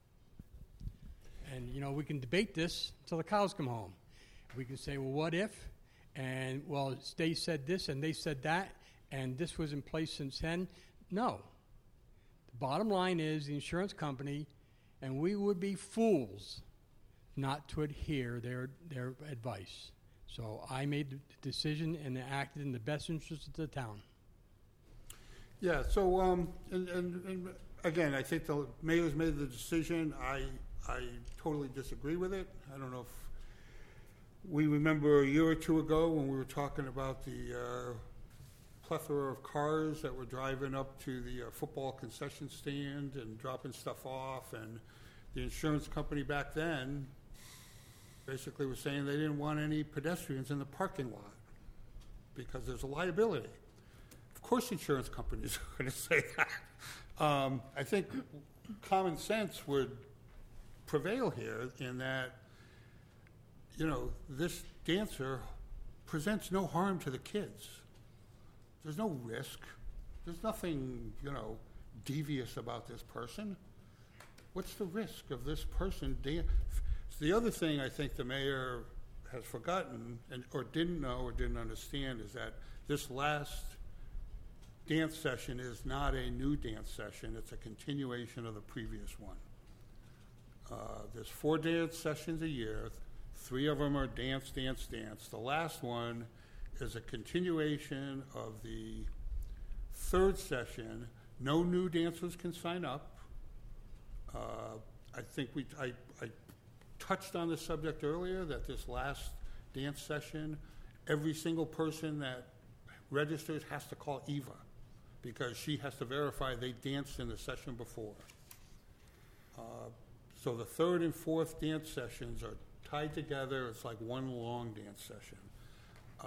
And, you know, we can debate this until the cows come home. We can say, well, what if? And, well, they said this and they said that, and this was in place since then. No. The bottom line is the insurance company, and we would be fools not to adhere their their advice. So I made the decision and acted in the best interest of the town. Yeah, so, um, and, and, and again, I think the mayor's made the decision. I, I totally disagree with it. I don't know if we remember a year or two ago when we were talking about the uh, plethora of cars that were driving up to the uh, football concession stand and dropping stuff off, and the insurance company back then basically was saying they didn't want any pedestrians in the parking lot because there's a liability. Of course insurance companies are going to say that. Um, I think common sense would prevail here in that, you know, this dancer presents no harm to the kids. There's no risk. There's nothing, you know, devious about this person. What's the risk of this person? Dan- the other thing I think the mayor has forgotten and or didn't know or didn't understand is that this last dance session is not a new dance session. It's a continuation of the previous one. Uh, there's four dance sessions a year. Three of them are dance, dance, dance. The last one is a continuation of the third session. No new dancers can sign up. Uh, I think we, I, I touched on the subject earlier that this last dance session, every single person that registers has to call Eva because she has to verify they danced in the session before. Uh, so the third and fourth dance sessions are tied together. It's like one long dance session. Uh,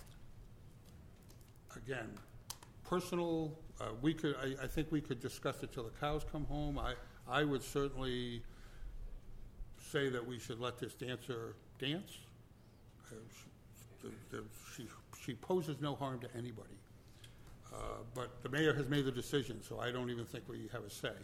again, personal, uh, we could, I, I think we could discuss it till the cows come home. I, I would certainly say that we should let this dancer dance. Uh, she, the, the, she, she poses no harm to anybody. Uh, but the mayor has made the decision, so I don't even think we have a say.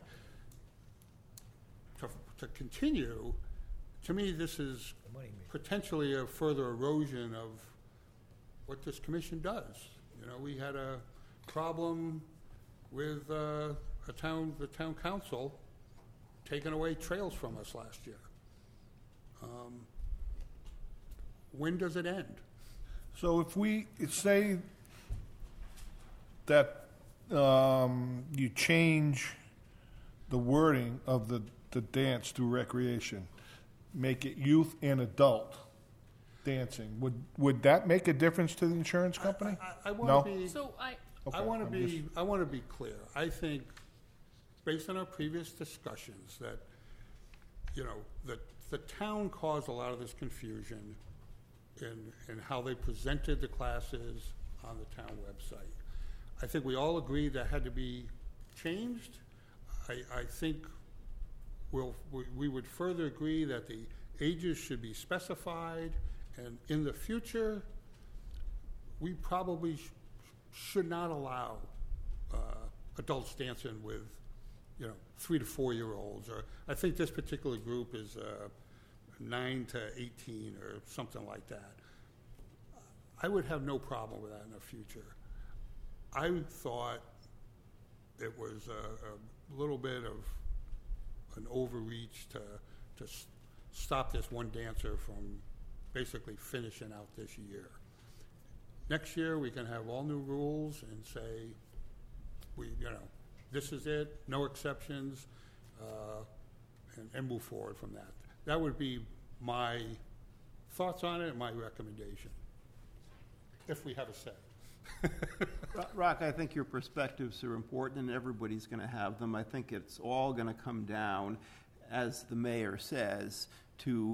To, to continue, to me, this is potentially a further erosion of what this commission does. You know, we had a problem with uh, a town, the town council taking away trails from us last year. Um, when does it end? So if we say that um, you change the wording of the, the dance through recreation, make it youth and adult dancing, would would that make a difference to the insurance company? I, I, I want No? to be. So I, Okay, I want to I'm be. just- I want to be clear. I think, based on our previous discussions, that you know the the town caused a lot of this confusion in in how they presented the classes on the town website. I think we all agreed that had to be changed. I, I think we'll, we, we would further agree that the ages should be specified, and in the future, we probably sh- should not allow uh, adults dancing with, you know, three to four-year-olds. Or I think this particular group is uh, nine to eighteen or something like that. I would have no problem with that in the future. I thought it was a, a little bit of an overreach to to s- stop this one dancer from basically finishing out this year. Next year, we can have all new rules and say, we, you know, this is it, no exceptions, uh, and, and move forward from that. That would be my thoughts on it and my recommendation, if we have a say. Ro- Rock, I think your perspectives are important, and everybody's going to have them. I think it's all going to come down, as the mayor says, to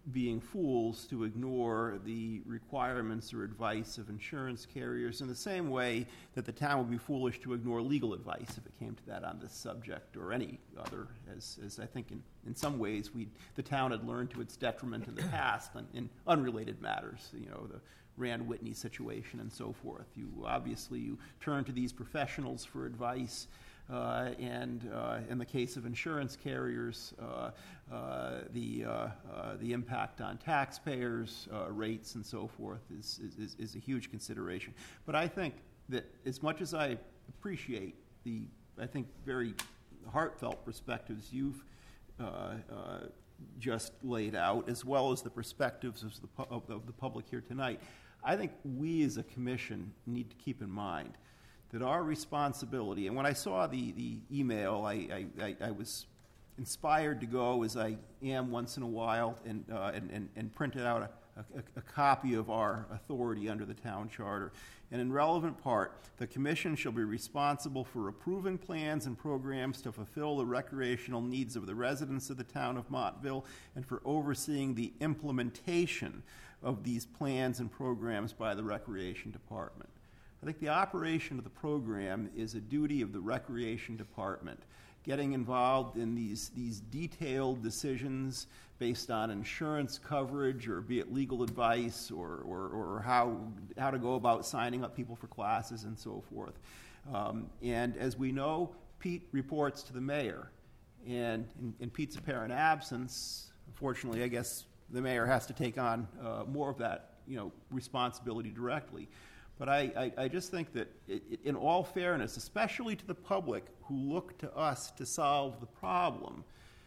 being fools to ignore the requirements or advice of insurance carriers in the same way that the town would be foolish to ignore legal advice if it came to that on this subject or any other, as, as I think in, in some ways we the town had learned to its detriment in the past in, in unrelated matters, you know, the Rand Whitney situation and so forth. You obviously you turn to these professionals for advice. Uh, and uh, in the case of insurance carriers, uh, uh, the uh, uh, the impact on taxpayers, uh, rates, and so forth is, is is a huge consideration. But I think that as much as I appreciate the, I think very heartfelt perspectives you've uh, uh, just laid out, as well as the perspectives of the pu- of, of the public here tonight, I think we as a commission need to keep in mind that our responsibility, and when I saw the, the email, I, I, I was inspired to go, as I am once in a while, and, uh, and, and, and printed out a, a, a copy of our authority under the town charter. And in relevant part, the commission shall be responsible for approving plans and programs to fulfill the recreational needs of the residents of the town of Montville and for overseeing the implementation of these plans and programs by the Recreation Department. I think the operation of the program is a duty of the Recreation Department. Getting involved in these, these detailed decisions based on insurance coverage, or be it legal advice, or, or, or how, how to go about signing up people for classes and so forth. Um, and as we know, Pete reports to the mayor. And in, in Pete's apparent absence, unfortunately, I guess the mayor has to take on uh, more of that, you know, responsibility directly. But I, I, I just think that it, it, in all fairness, especially to the public who look to us to solve the problem,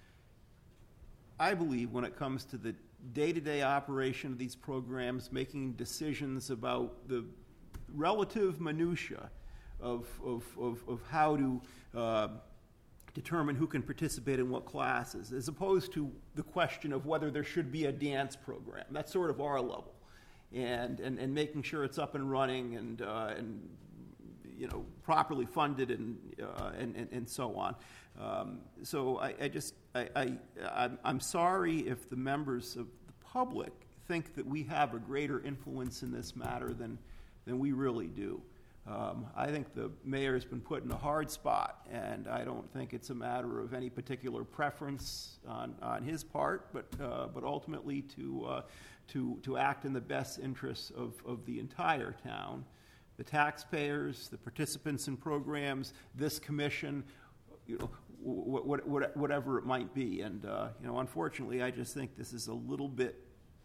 I believe when it comes to the day-to-day operation of these programs, making decisions about the relative minutia of, of, of, of how to uh, determine who can participate in what classes, as opposed to the question of whether there should be a dance program. That's sort of our level. And, and, and making sure it's up and running and, uh, and you know, properly funded and, uh, and, and, and so on. Um, so I, I just, I, I, I'm, I'm sorry if the members of the public think that we have a greater influence in this matter than, than we really do. Um, I think the mayor's been put in a hard spot, and I don't think it's a matter of any particular preference on, on his part, but, uh, but ultimately to, uh, to, to act in the best interests of, of the entire town, the taxpayers, the participants in programs, this commission, you know, wh- wh- wh- whatever it might be. And, uh, you know, unfortunately, I just think this is a little bit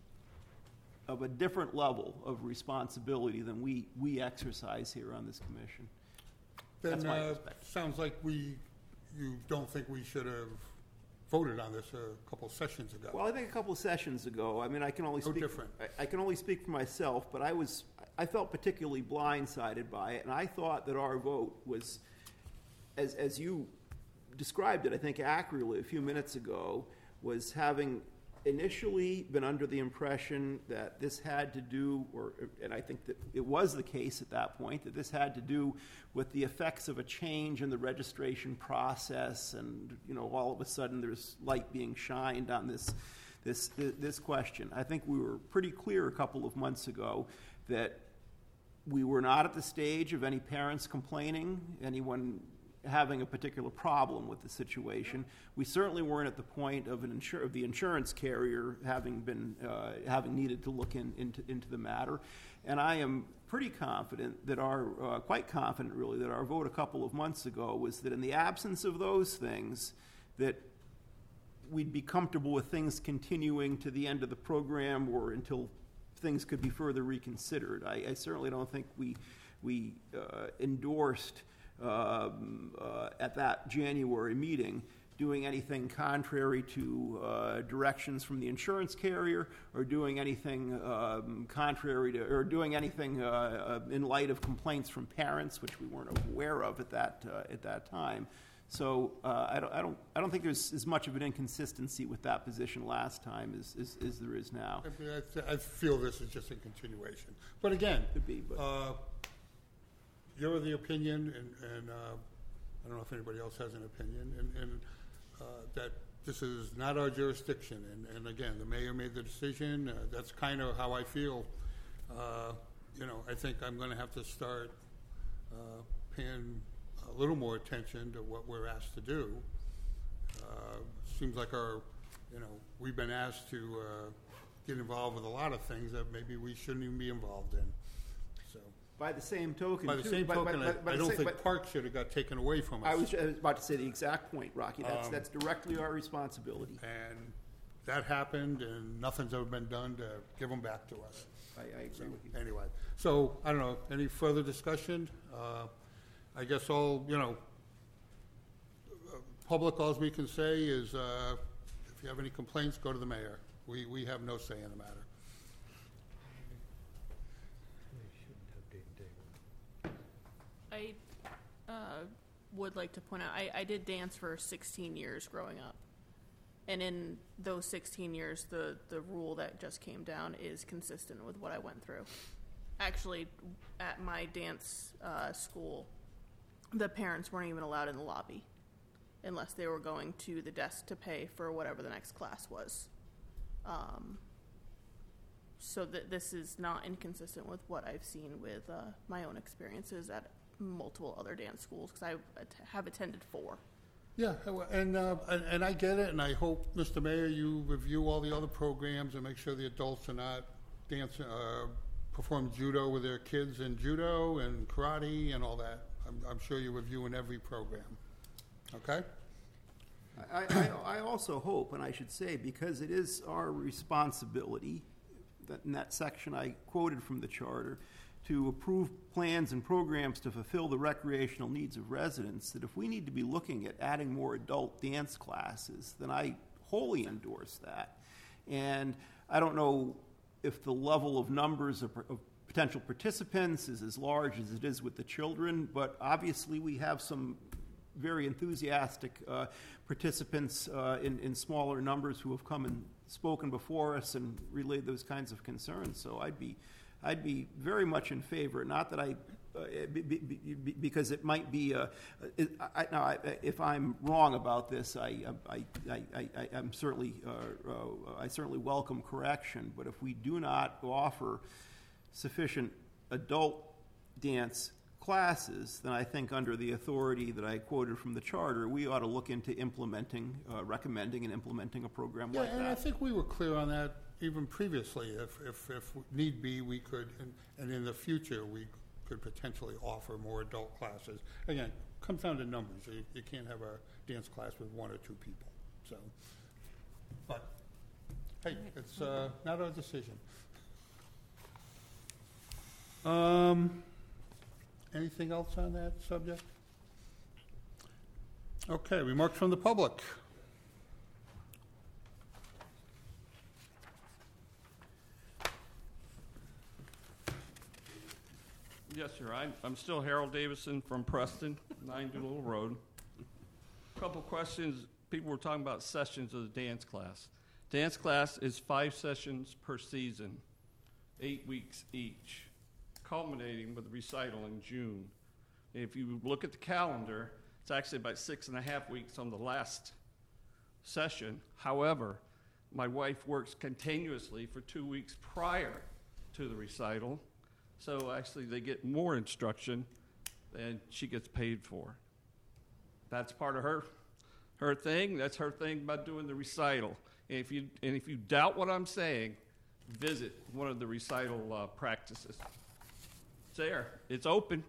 of a different level of responsibility than we, we exercise here on this commission. That's Then, my uh, perspective. sounds like we, you don't think we should have voted on this a couple sessions ago. Well, I think a couple of sessions ago, I mean, I can only No speak. different. I, I can only speak for myself, but I was, I felt particularly blindsided by it, and I thought that our vote was, as as you described it, I think accurately a few minutes ago, was having initially been under the impression that this had to do, or, and I think that it was the case at that point, that this had to do with the effects of a change in the registration process, and, you know, all of a sudden there's light being shined on this, this, this question. I think we were pretty clear a couple of months ago that we were not at the stage of any parents complaining, anyone having a particular problem with the situation. We certainly weren't at the point of an insur- of the insurance carrier having been uh, having needed to look in, into into the matter, and I am pretty confident that our uh, quite confident really that our vote a couple of months ago was that in the absence of those things, that we'd be comfortable with things continuing to the end of the program or until things could be further reconsidered. I, I certainly don't think we we uh, endorsed. Um, uh, at that January meeting, doing anything contrary to uh, directions from the insurance carrier, or doing anything um, contrary to, or doing anything uh, uh, in light of complaints from parents, which we weren't aware of at that uh, at that time. So uh, I don't, I don't, I don't think there's as much of an inconsistency with that position last time as, as, as there is now. I, mean, I, I feel this is just a continuation. But again, Could be, but. Uh, you're of the opinion, and, and uh, I don't know if anybody else has an opinion, and, and uh, that this is not our jurisdiction. And, and again, the mayor made the decision. Uh, that's kind of how I feel. Uh, you know, I think I'm going to have to start uh, paying a little more attention to what we're asked to do. Uh, seems like our, you know, we've been asked to uh, get involved with a lot of things that maybe we shouldn't even be involved in. So, By the same token, by the too- same by- by- token, by- I, by I the don't same- think by- parks should have got taken away from us. I was, I was about to say the exact point, Rocky. That's, Um, that's directly our responsibility. And that happened, and nothing's ever been done to give them back to us. I, I agree So, with you. anyway, so, I don't know, any further discussion? Uh, I guess all, you know, uh, public, all we can say is, uh, if you have any complaints, go to the mayor. We, we have no say in the matter. I uh, would like to point out, I, I did dance for sixteen years growing up. And in those sixteen years, the, the rule that just came down is consistent with what I went through. Actually, at my dance uh, school, the parents weren't even allowed in the lobby unless they were going to the desk to pay for whatever the next class was. Um, so that this is not inconsistent with what I've seen with uh, my own experiences at multiple other dance schools, because I at- have attended four. Yeah, and, uh, and and I get it, and I hope, Mister Mayor, you review all the other programs and make sure the adults are not dancing, uh, perform judo with their kids in judo and karate and all that. I'm, I'm sure you're reviewing every program. Okay? I, I, I also hope, and I should say, because it is our responsibility, that in that section I quoted from the charter, to approve plans and programs to fulfill the recreational needs of residents, that if we need to be looking at adding more adult dance classes, then I wholly endorse that. And I don't know if the level of numbers of, of potential participants is as large as it is with the children, but obviously we have some very enthusiastic uh, participants uh, in, in smaller numbers who have come and spoken before us and relayed those kinds of concerns. So I'd be I'd be very much in favor. Not that I, uh, be, be, be, because it might be. Uh, it, I, now, I, if I'm wrong about this, I, I, I, I, I'm certainly, uh, uh, I certainly welcome correction. But if we do not offer sufficient adult dance classes, then I think under the authority that I quoted from the charter, we ought to look into implementing, uh, recommending and implementing a program Yeah, like and I that. think we were clear on that even previously. If, if, if need be, we could, and, and in the future, we could potentially offer more adult classes. Again, comes down to numbers. You, you can't have a dance class with one or two people. So, but, hey, it's uh, not our decision. Um, anything else on that subject? Okay, remarks from the public. Yes, sir. I'm, I'm still Harold Davison from Preston, nine Doolittle Road. Couple questions. People were talking about sessions of the dance class. Dance class is five sessions per season, eight weeks each, culminating with a recital in June. If you look at the calendar, it's actually about six and a half weeks on the last session. However, my wife works continuously for two weeks prior to the recital. So actually, they get more instruction than she gets paid for. That's part of her her thing. That's her thing about doing the recital. And if you and if you doubt what I'm saying, visit one of the recital uh, practices. It's there. It's open.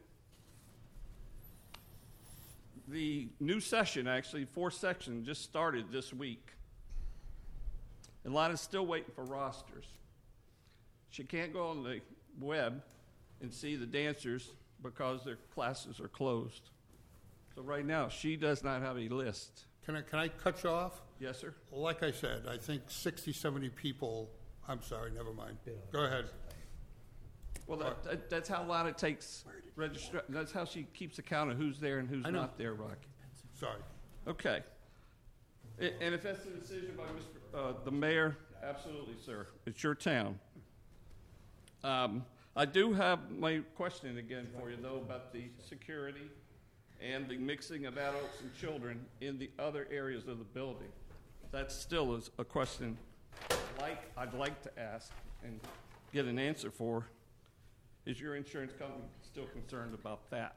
The new session, actually, fourth section, just started this week. And Lana's still waiting for rosters. She can't go on the web and see the dancers because their classes are closed. So right now, she does not have a list. Can I, can I cut you off? Yes, sir? Like I said, I think sixty, seventy people, I'm sorry, never mind. Go ahead. Well, that, that, that's how Lana takes registra- That's how she keeps account of who's there and who's I know. not there, Rocky. Sorry. Okay. A- And if that's the decision by Mister Uh, the mayor, absolutely, sir. It's your town. Um, I do have my question again for you, though, about the security and the mixing of adults and children in the other areas of the building. that still is a question like I'd like to ask and get an answer for. Is your insurance company still concerned about that?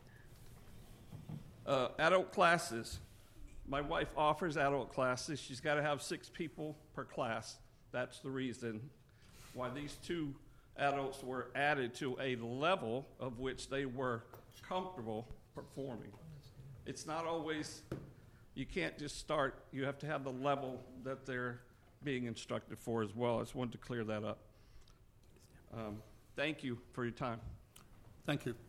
Uh, adult classes. My wife offers adult classes. She's got to have six people per class. That's the reason why these two adults were added to a level of which they were comfortable performing. It's not always, you can't just start, you have to have the level that they're being instructed for as well. I just wanted to clear that up. Um, thank you for your time. Thank you.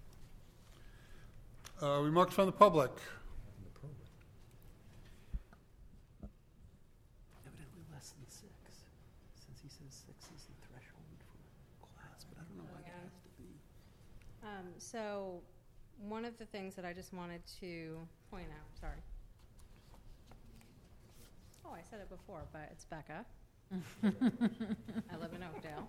Uh, remarks from the public. Evidently less than six, since he says six is the threshold for class, but I don't know why it has to be. Um, so, one of the things that I just wanted to point out, sorry. Oh, I said it before, but it's Becca. I live in Oakdale.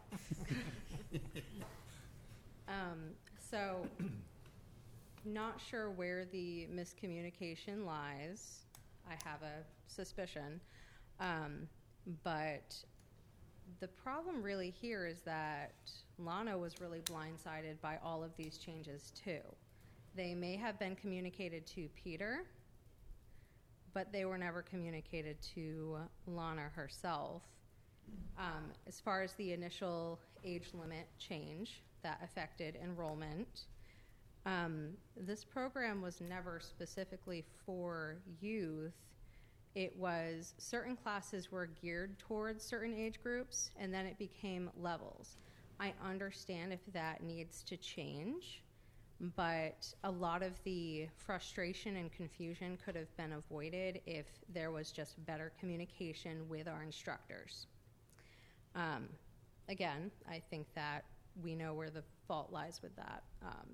um, so, not sure where the miscommunication lies. I have a suspicion. Um, but the problem really here is that Lana was really blindsided by all of these changes too. They may have been communicated to Peter, but they were never communicated to Lana herself. Um, as far as the initial age limit change that affected enrollment, um, this program was never specifically for youth. It was certain classes were geared towards certain age groups, and then it became levels. I understand if that needs to change, but a lot of the frustration and confusion could have been avoided if there was just better communication with our instructors. Um, again, I think that we know where the fault lies with that. Um,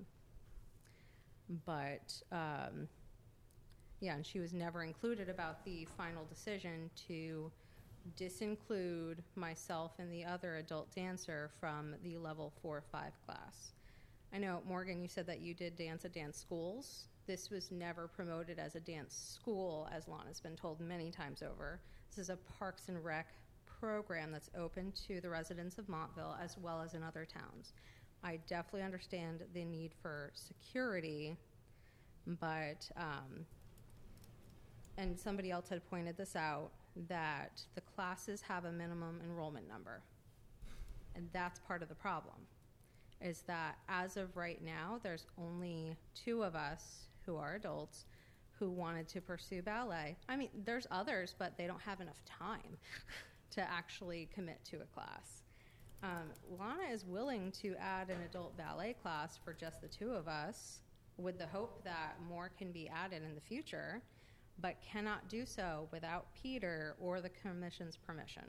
but, um, yeah, and she was never included about the final decision to disinclude myself and the other adult dancer from the level four five class. I know, Morgan, you said that you did dance at dance schools. This was never promoted as a dance school, as Lana's been told many times over. This is a Parks and Rec program that's open to the residents of Montville as well as in other towns. I definitely understand the need for security, but, um, and somebody else had pointed this out, that the classes have a minimum enrollment number. And that's part of the problem, is that as of right now, there's only two of us who are adults who wanted to pursue ballet. I mean, there's others, but they don't have enough time to actually commit to a class. Um, Lana is willing to add an adult ballet class for just the two of us with the hope that more can be added in the future, but cannot do so without Peter or the commission's permission.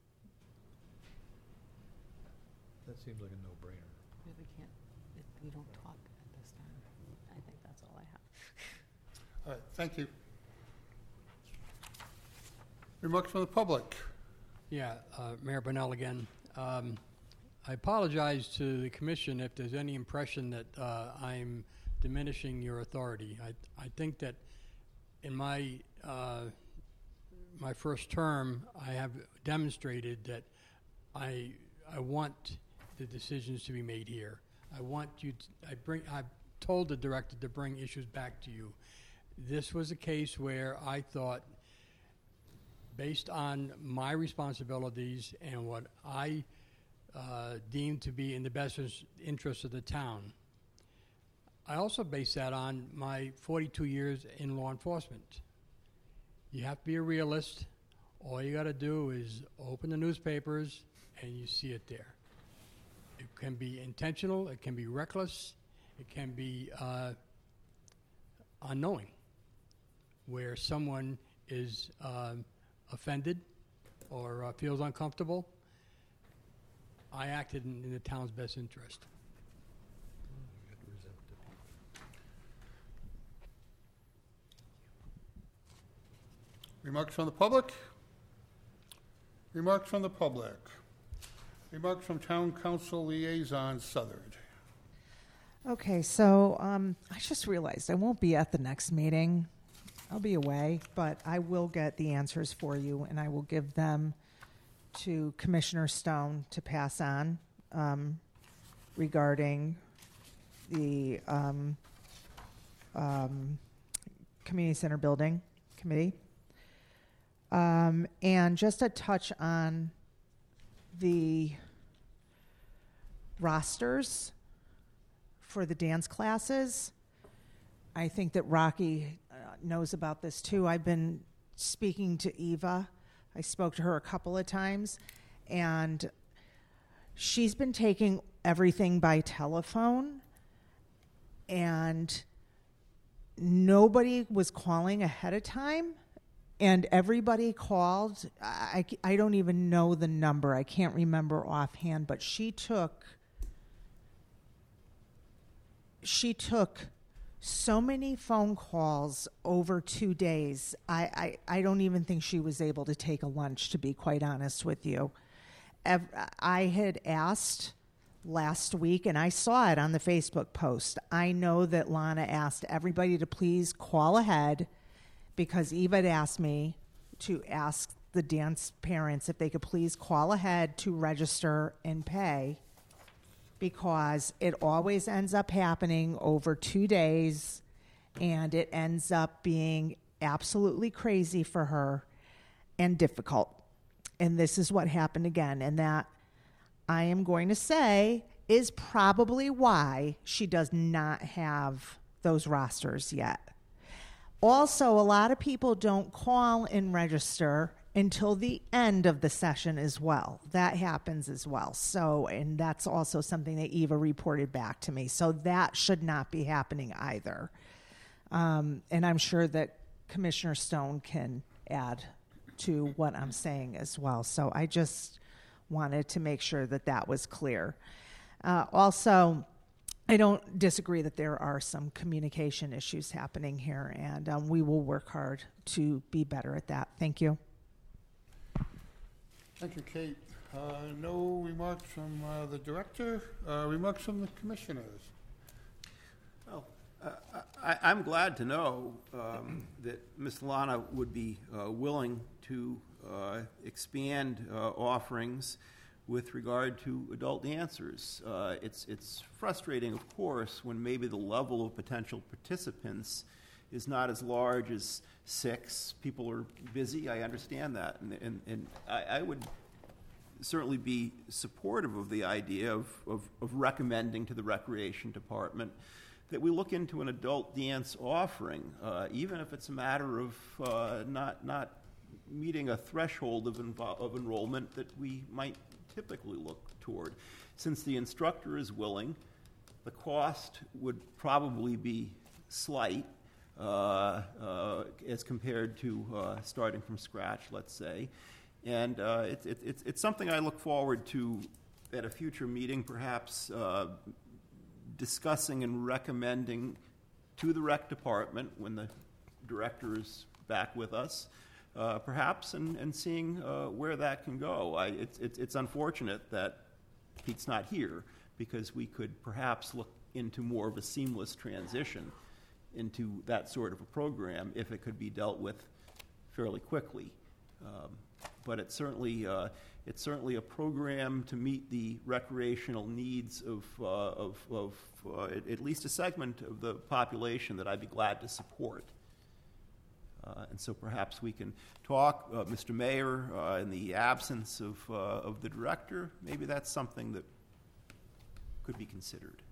That seems like a no-brainer. We really can't, if we don't talk at this time. I think that's all I have. All right, thank you. Remarks from the public. Yeah, uh, Mayor Burnell again. Um, I apologize to the commission if there's any impression that uh, I'm diminishing your authority. I, I think that in my uh, my first term, I have demonstrated that I I want the decisions to be made here. I want you. To, I bring. I've told the director to bring issues back to you. This was a case where I thought, based on my responsibilities and what I uh, deemed to be in the best interest of the town. I also base that on my forty-two years in law enforcement. You have to be a realist. All you got to do is open the newspapers and you see it there. It can be intentional, it can be reckless, it can be uh, unknowing, where someone is uh, offended or uh, feels uncomfortable. I acted in, in the town's best interest. Remarks from the public? Remarks from the public. Remarks from Town Council Liaison Southard. Okay, so um, I just realized I won't be at the next meeting. I'll be away, but I will get the answers for you, and I will give them to Commissioner Stone to pass on um, regarding the um, um, Community Center Building Committee. Um, and just a touch on the rosters for the dance classes. I think that Rocky uh, knows about this too. I've been speaking to Eva. I spoke to her a couple of times, and she's been taking everything by telephone, and nobody was calling ahead of time, and everybody called. I, I don't even know the number. I can't remember offhand, but she took she took so many phone calls over two days. I, I, I don't even think she was able to take a lunch, to be quite honest with you. Ev- I had asked last week, and I saw it on the Facebook post. I know that Lana asked everybody to please call ahead, because Eva had asked me to ask the dance parents if they could please call ahead to register and pay, because it always ends up happening over two days, and it ends up being absolutely crazy for her and difficult. And this is what happened again, and that, I am going to say, is probably why she does not have those rosters yet. Also, a lot of people don't call and register until the end of the session as well. That happens as well. So, and that's also something that Eva reported back to me. So that should not be happening either. Um, and I'm sure that Commissioner Stone can add to what I'm saying as well. So I just wanted to make sure that that was clear. Uh, also, I don't disagree that there are some communication issues happening here, and um, we will work hard to be better at that. Thank you. Thank you, Kate. Uh, no remarks from uh, the director. Uh, remarks from the commissioners. Well, uh, I, I'm glad to know um, that Miz Lana would be uh, willing to uh, expand uh, offerings with regard to adult dancers. Uh, it's, it's frustrating, of course, when maybe the level of potential participants is not as large as six. People are busy, I understand that. And, and, and I, I would certainly be supportive of the idea of, of, of recommending to the Recreation Department that we look into an adult dance offering, uh, even if it's a matter of uh, not, not meeting a threshold of, invo- of enrollment that we might typically look toward. Since the instructor is willing, the cost would probably be slight uh, uh, as compared to uh, starting from scratch, let's say. And uh, it, it, it's, it's something I look forward to at a future meeting, perhaps uh, discussing and recommending to the rec department when the director is back with us, uh, perhaps, and, and seeing uh, where that can go. I, it's, it's, it's unfortunate that Pete's not here, because we could perhaps look into more of a seamless transition into that sort of a program if it could be dealt with fairly quickly. Um, but it's certainly uh, it's certainly a program to meet the recreational needs of uh, of, of uh, at, at least a segment of the population that I'd be glad to support. Uh, and so perhaps we can talk, uh, Mister Mayor, uh, in the absence of uh, of the director. Maybe that's something that could be considered.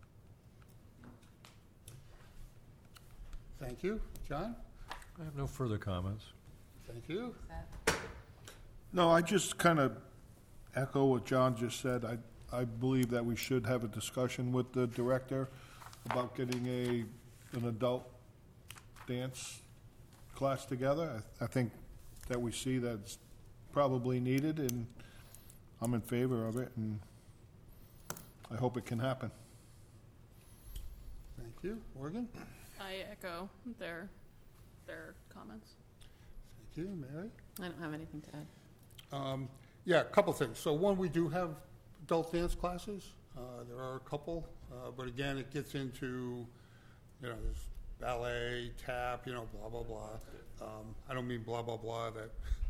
Thank you. John? I have no further comments. Thank you. No, I just kind of echo what John just said. I, I believe that we should have a discussion with the director about getting a, an adult dance class together. I, I think that we see that it's probably needed, and I'm in favor of it, and I hope it can happen. Thank you. Morgan? I echo their their comments. Thank you. Mary? I don't have anything to add. Um, yeah, a couple things. So one, we do have adult dance classes. Uh, there are a couple, uh, but again, it gets into, you know, there's ballet, tap, you know, blah, blah, blah. Um, I don't mean blah, blah, blah, that,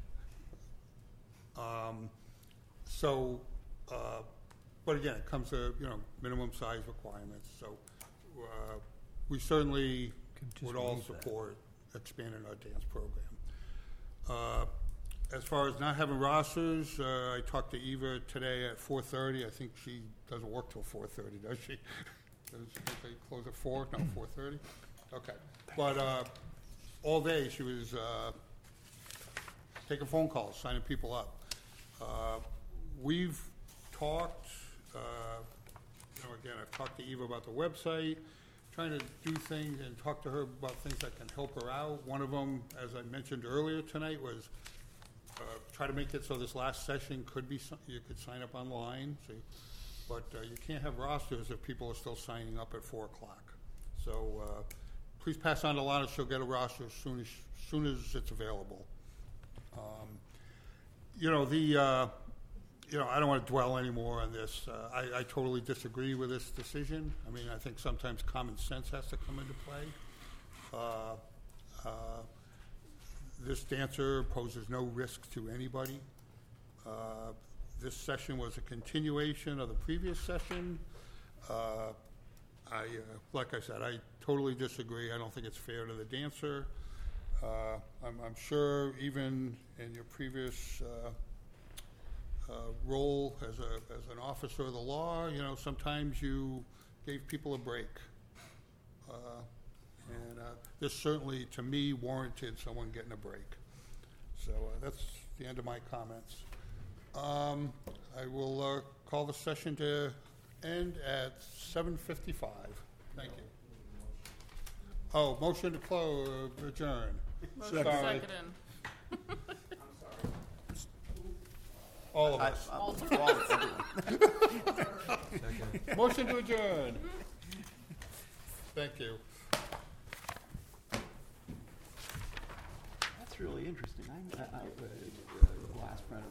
um, so, uh, but again, it comes to, you know, minimum size requirements, so, uh, we certainly Could just would all waive that. support expanding our dance program. Uh, As far as not having rosters, uh, I talked to Eva today at four thirty. I think she doesn't work till four thirty, does she? Does they close at four? No, four thirty? Okay. But uh, all day she was uh, taking phone calls, signing people up. Uh, We've talked, uh, you know, again, I've talked to Eva about the website, trying to do things and talk to her about things that can help her out. One of them, as I mentioned earlier tonight, was Uh, try to make it so this last session could be, some- you could sign up online, so, but uh, you can't have rosters if people are still signing up at four o'clock. So uh, please pass on to Lana, she'll get a roster as soon as, soon as it's available. Um, You know, the, uh, you know, I don't want to dwell anymore on this. Uh, I, I totally disagree with this decision. I mean, I think sometimes common sense has to come into play. Uh, uh, This dancer poses no risk to anybody. Uh, This session was a continuation of the previous session. Uh, I, uh, like I said, I totally disagree. I don't think it's fair to the dancer. Uh, I'm, I'm sure even in your previous uh, uh, role as a, as an officer of the law, you know, sometimes you gave people a break. Uh, And uh, this certainly, to me, warranted someone getting a break. So uh, that's the end of my comments. Um, I will uh, call the session to end at seven fifty-five. Thank you. Oh, motion to close, adjourn. Motion Sorry. seconded. All of I- us. I- all- everyone. Motion to adjourn. Thank you. That's really interesting. I, I, I,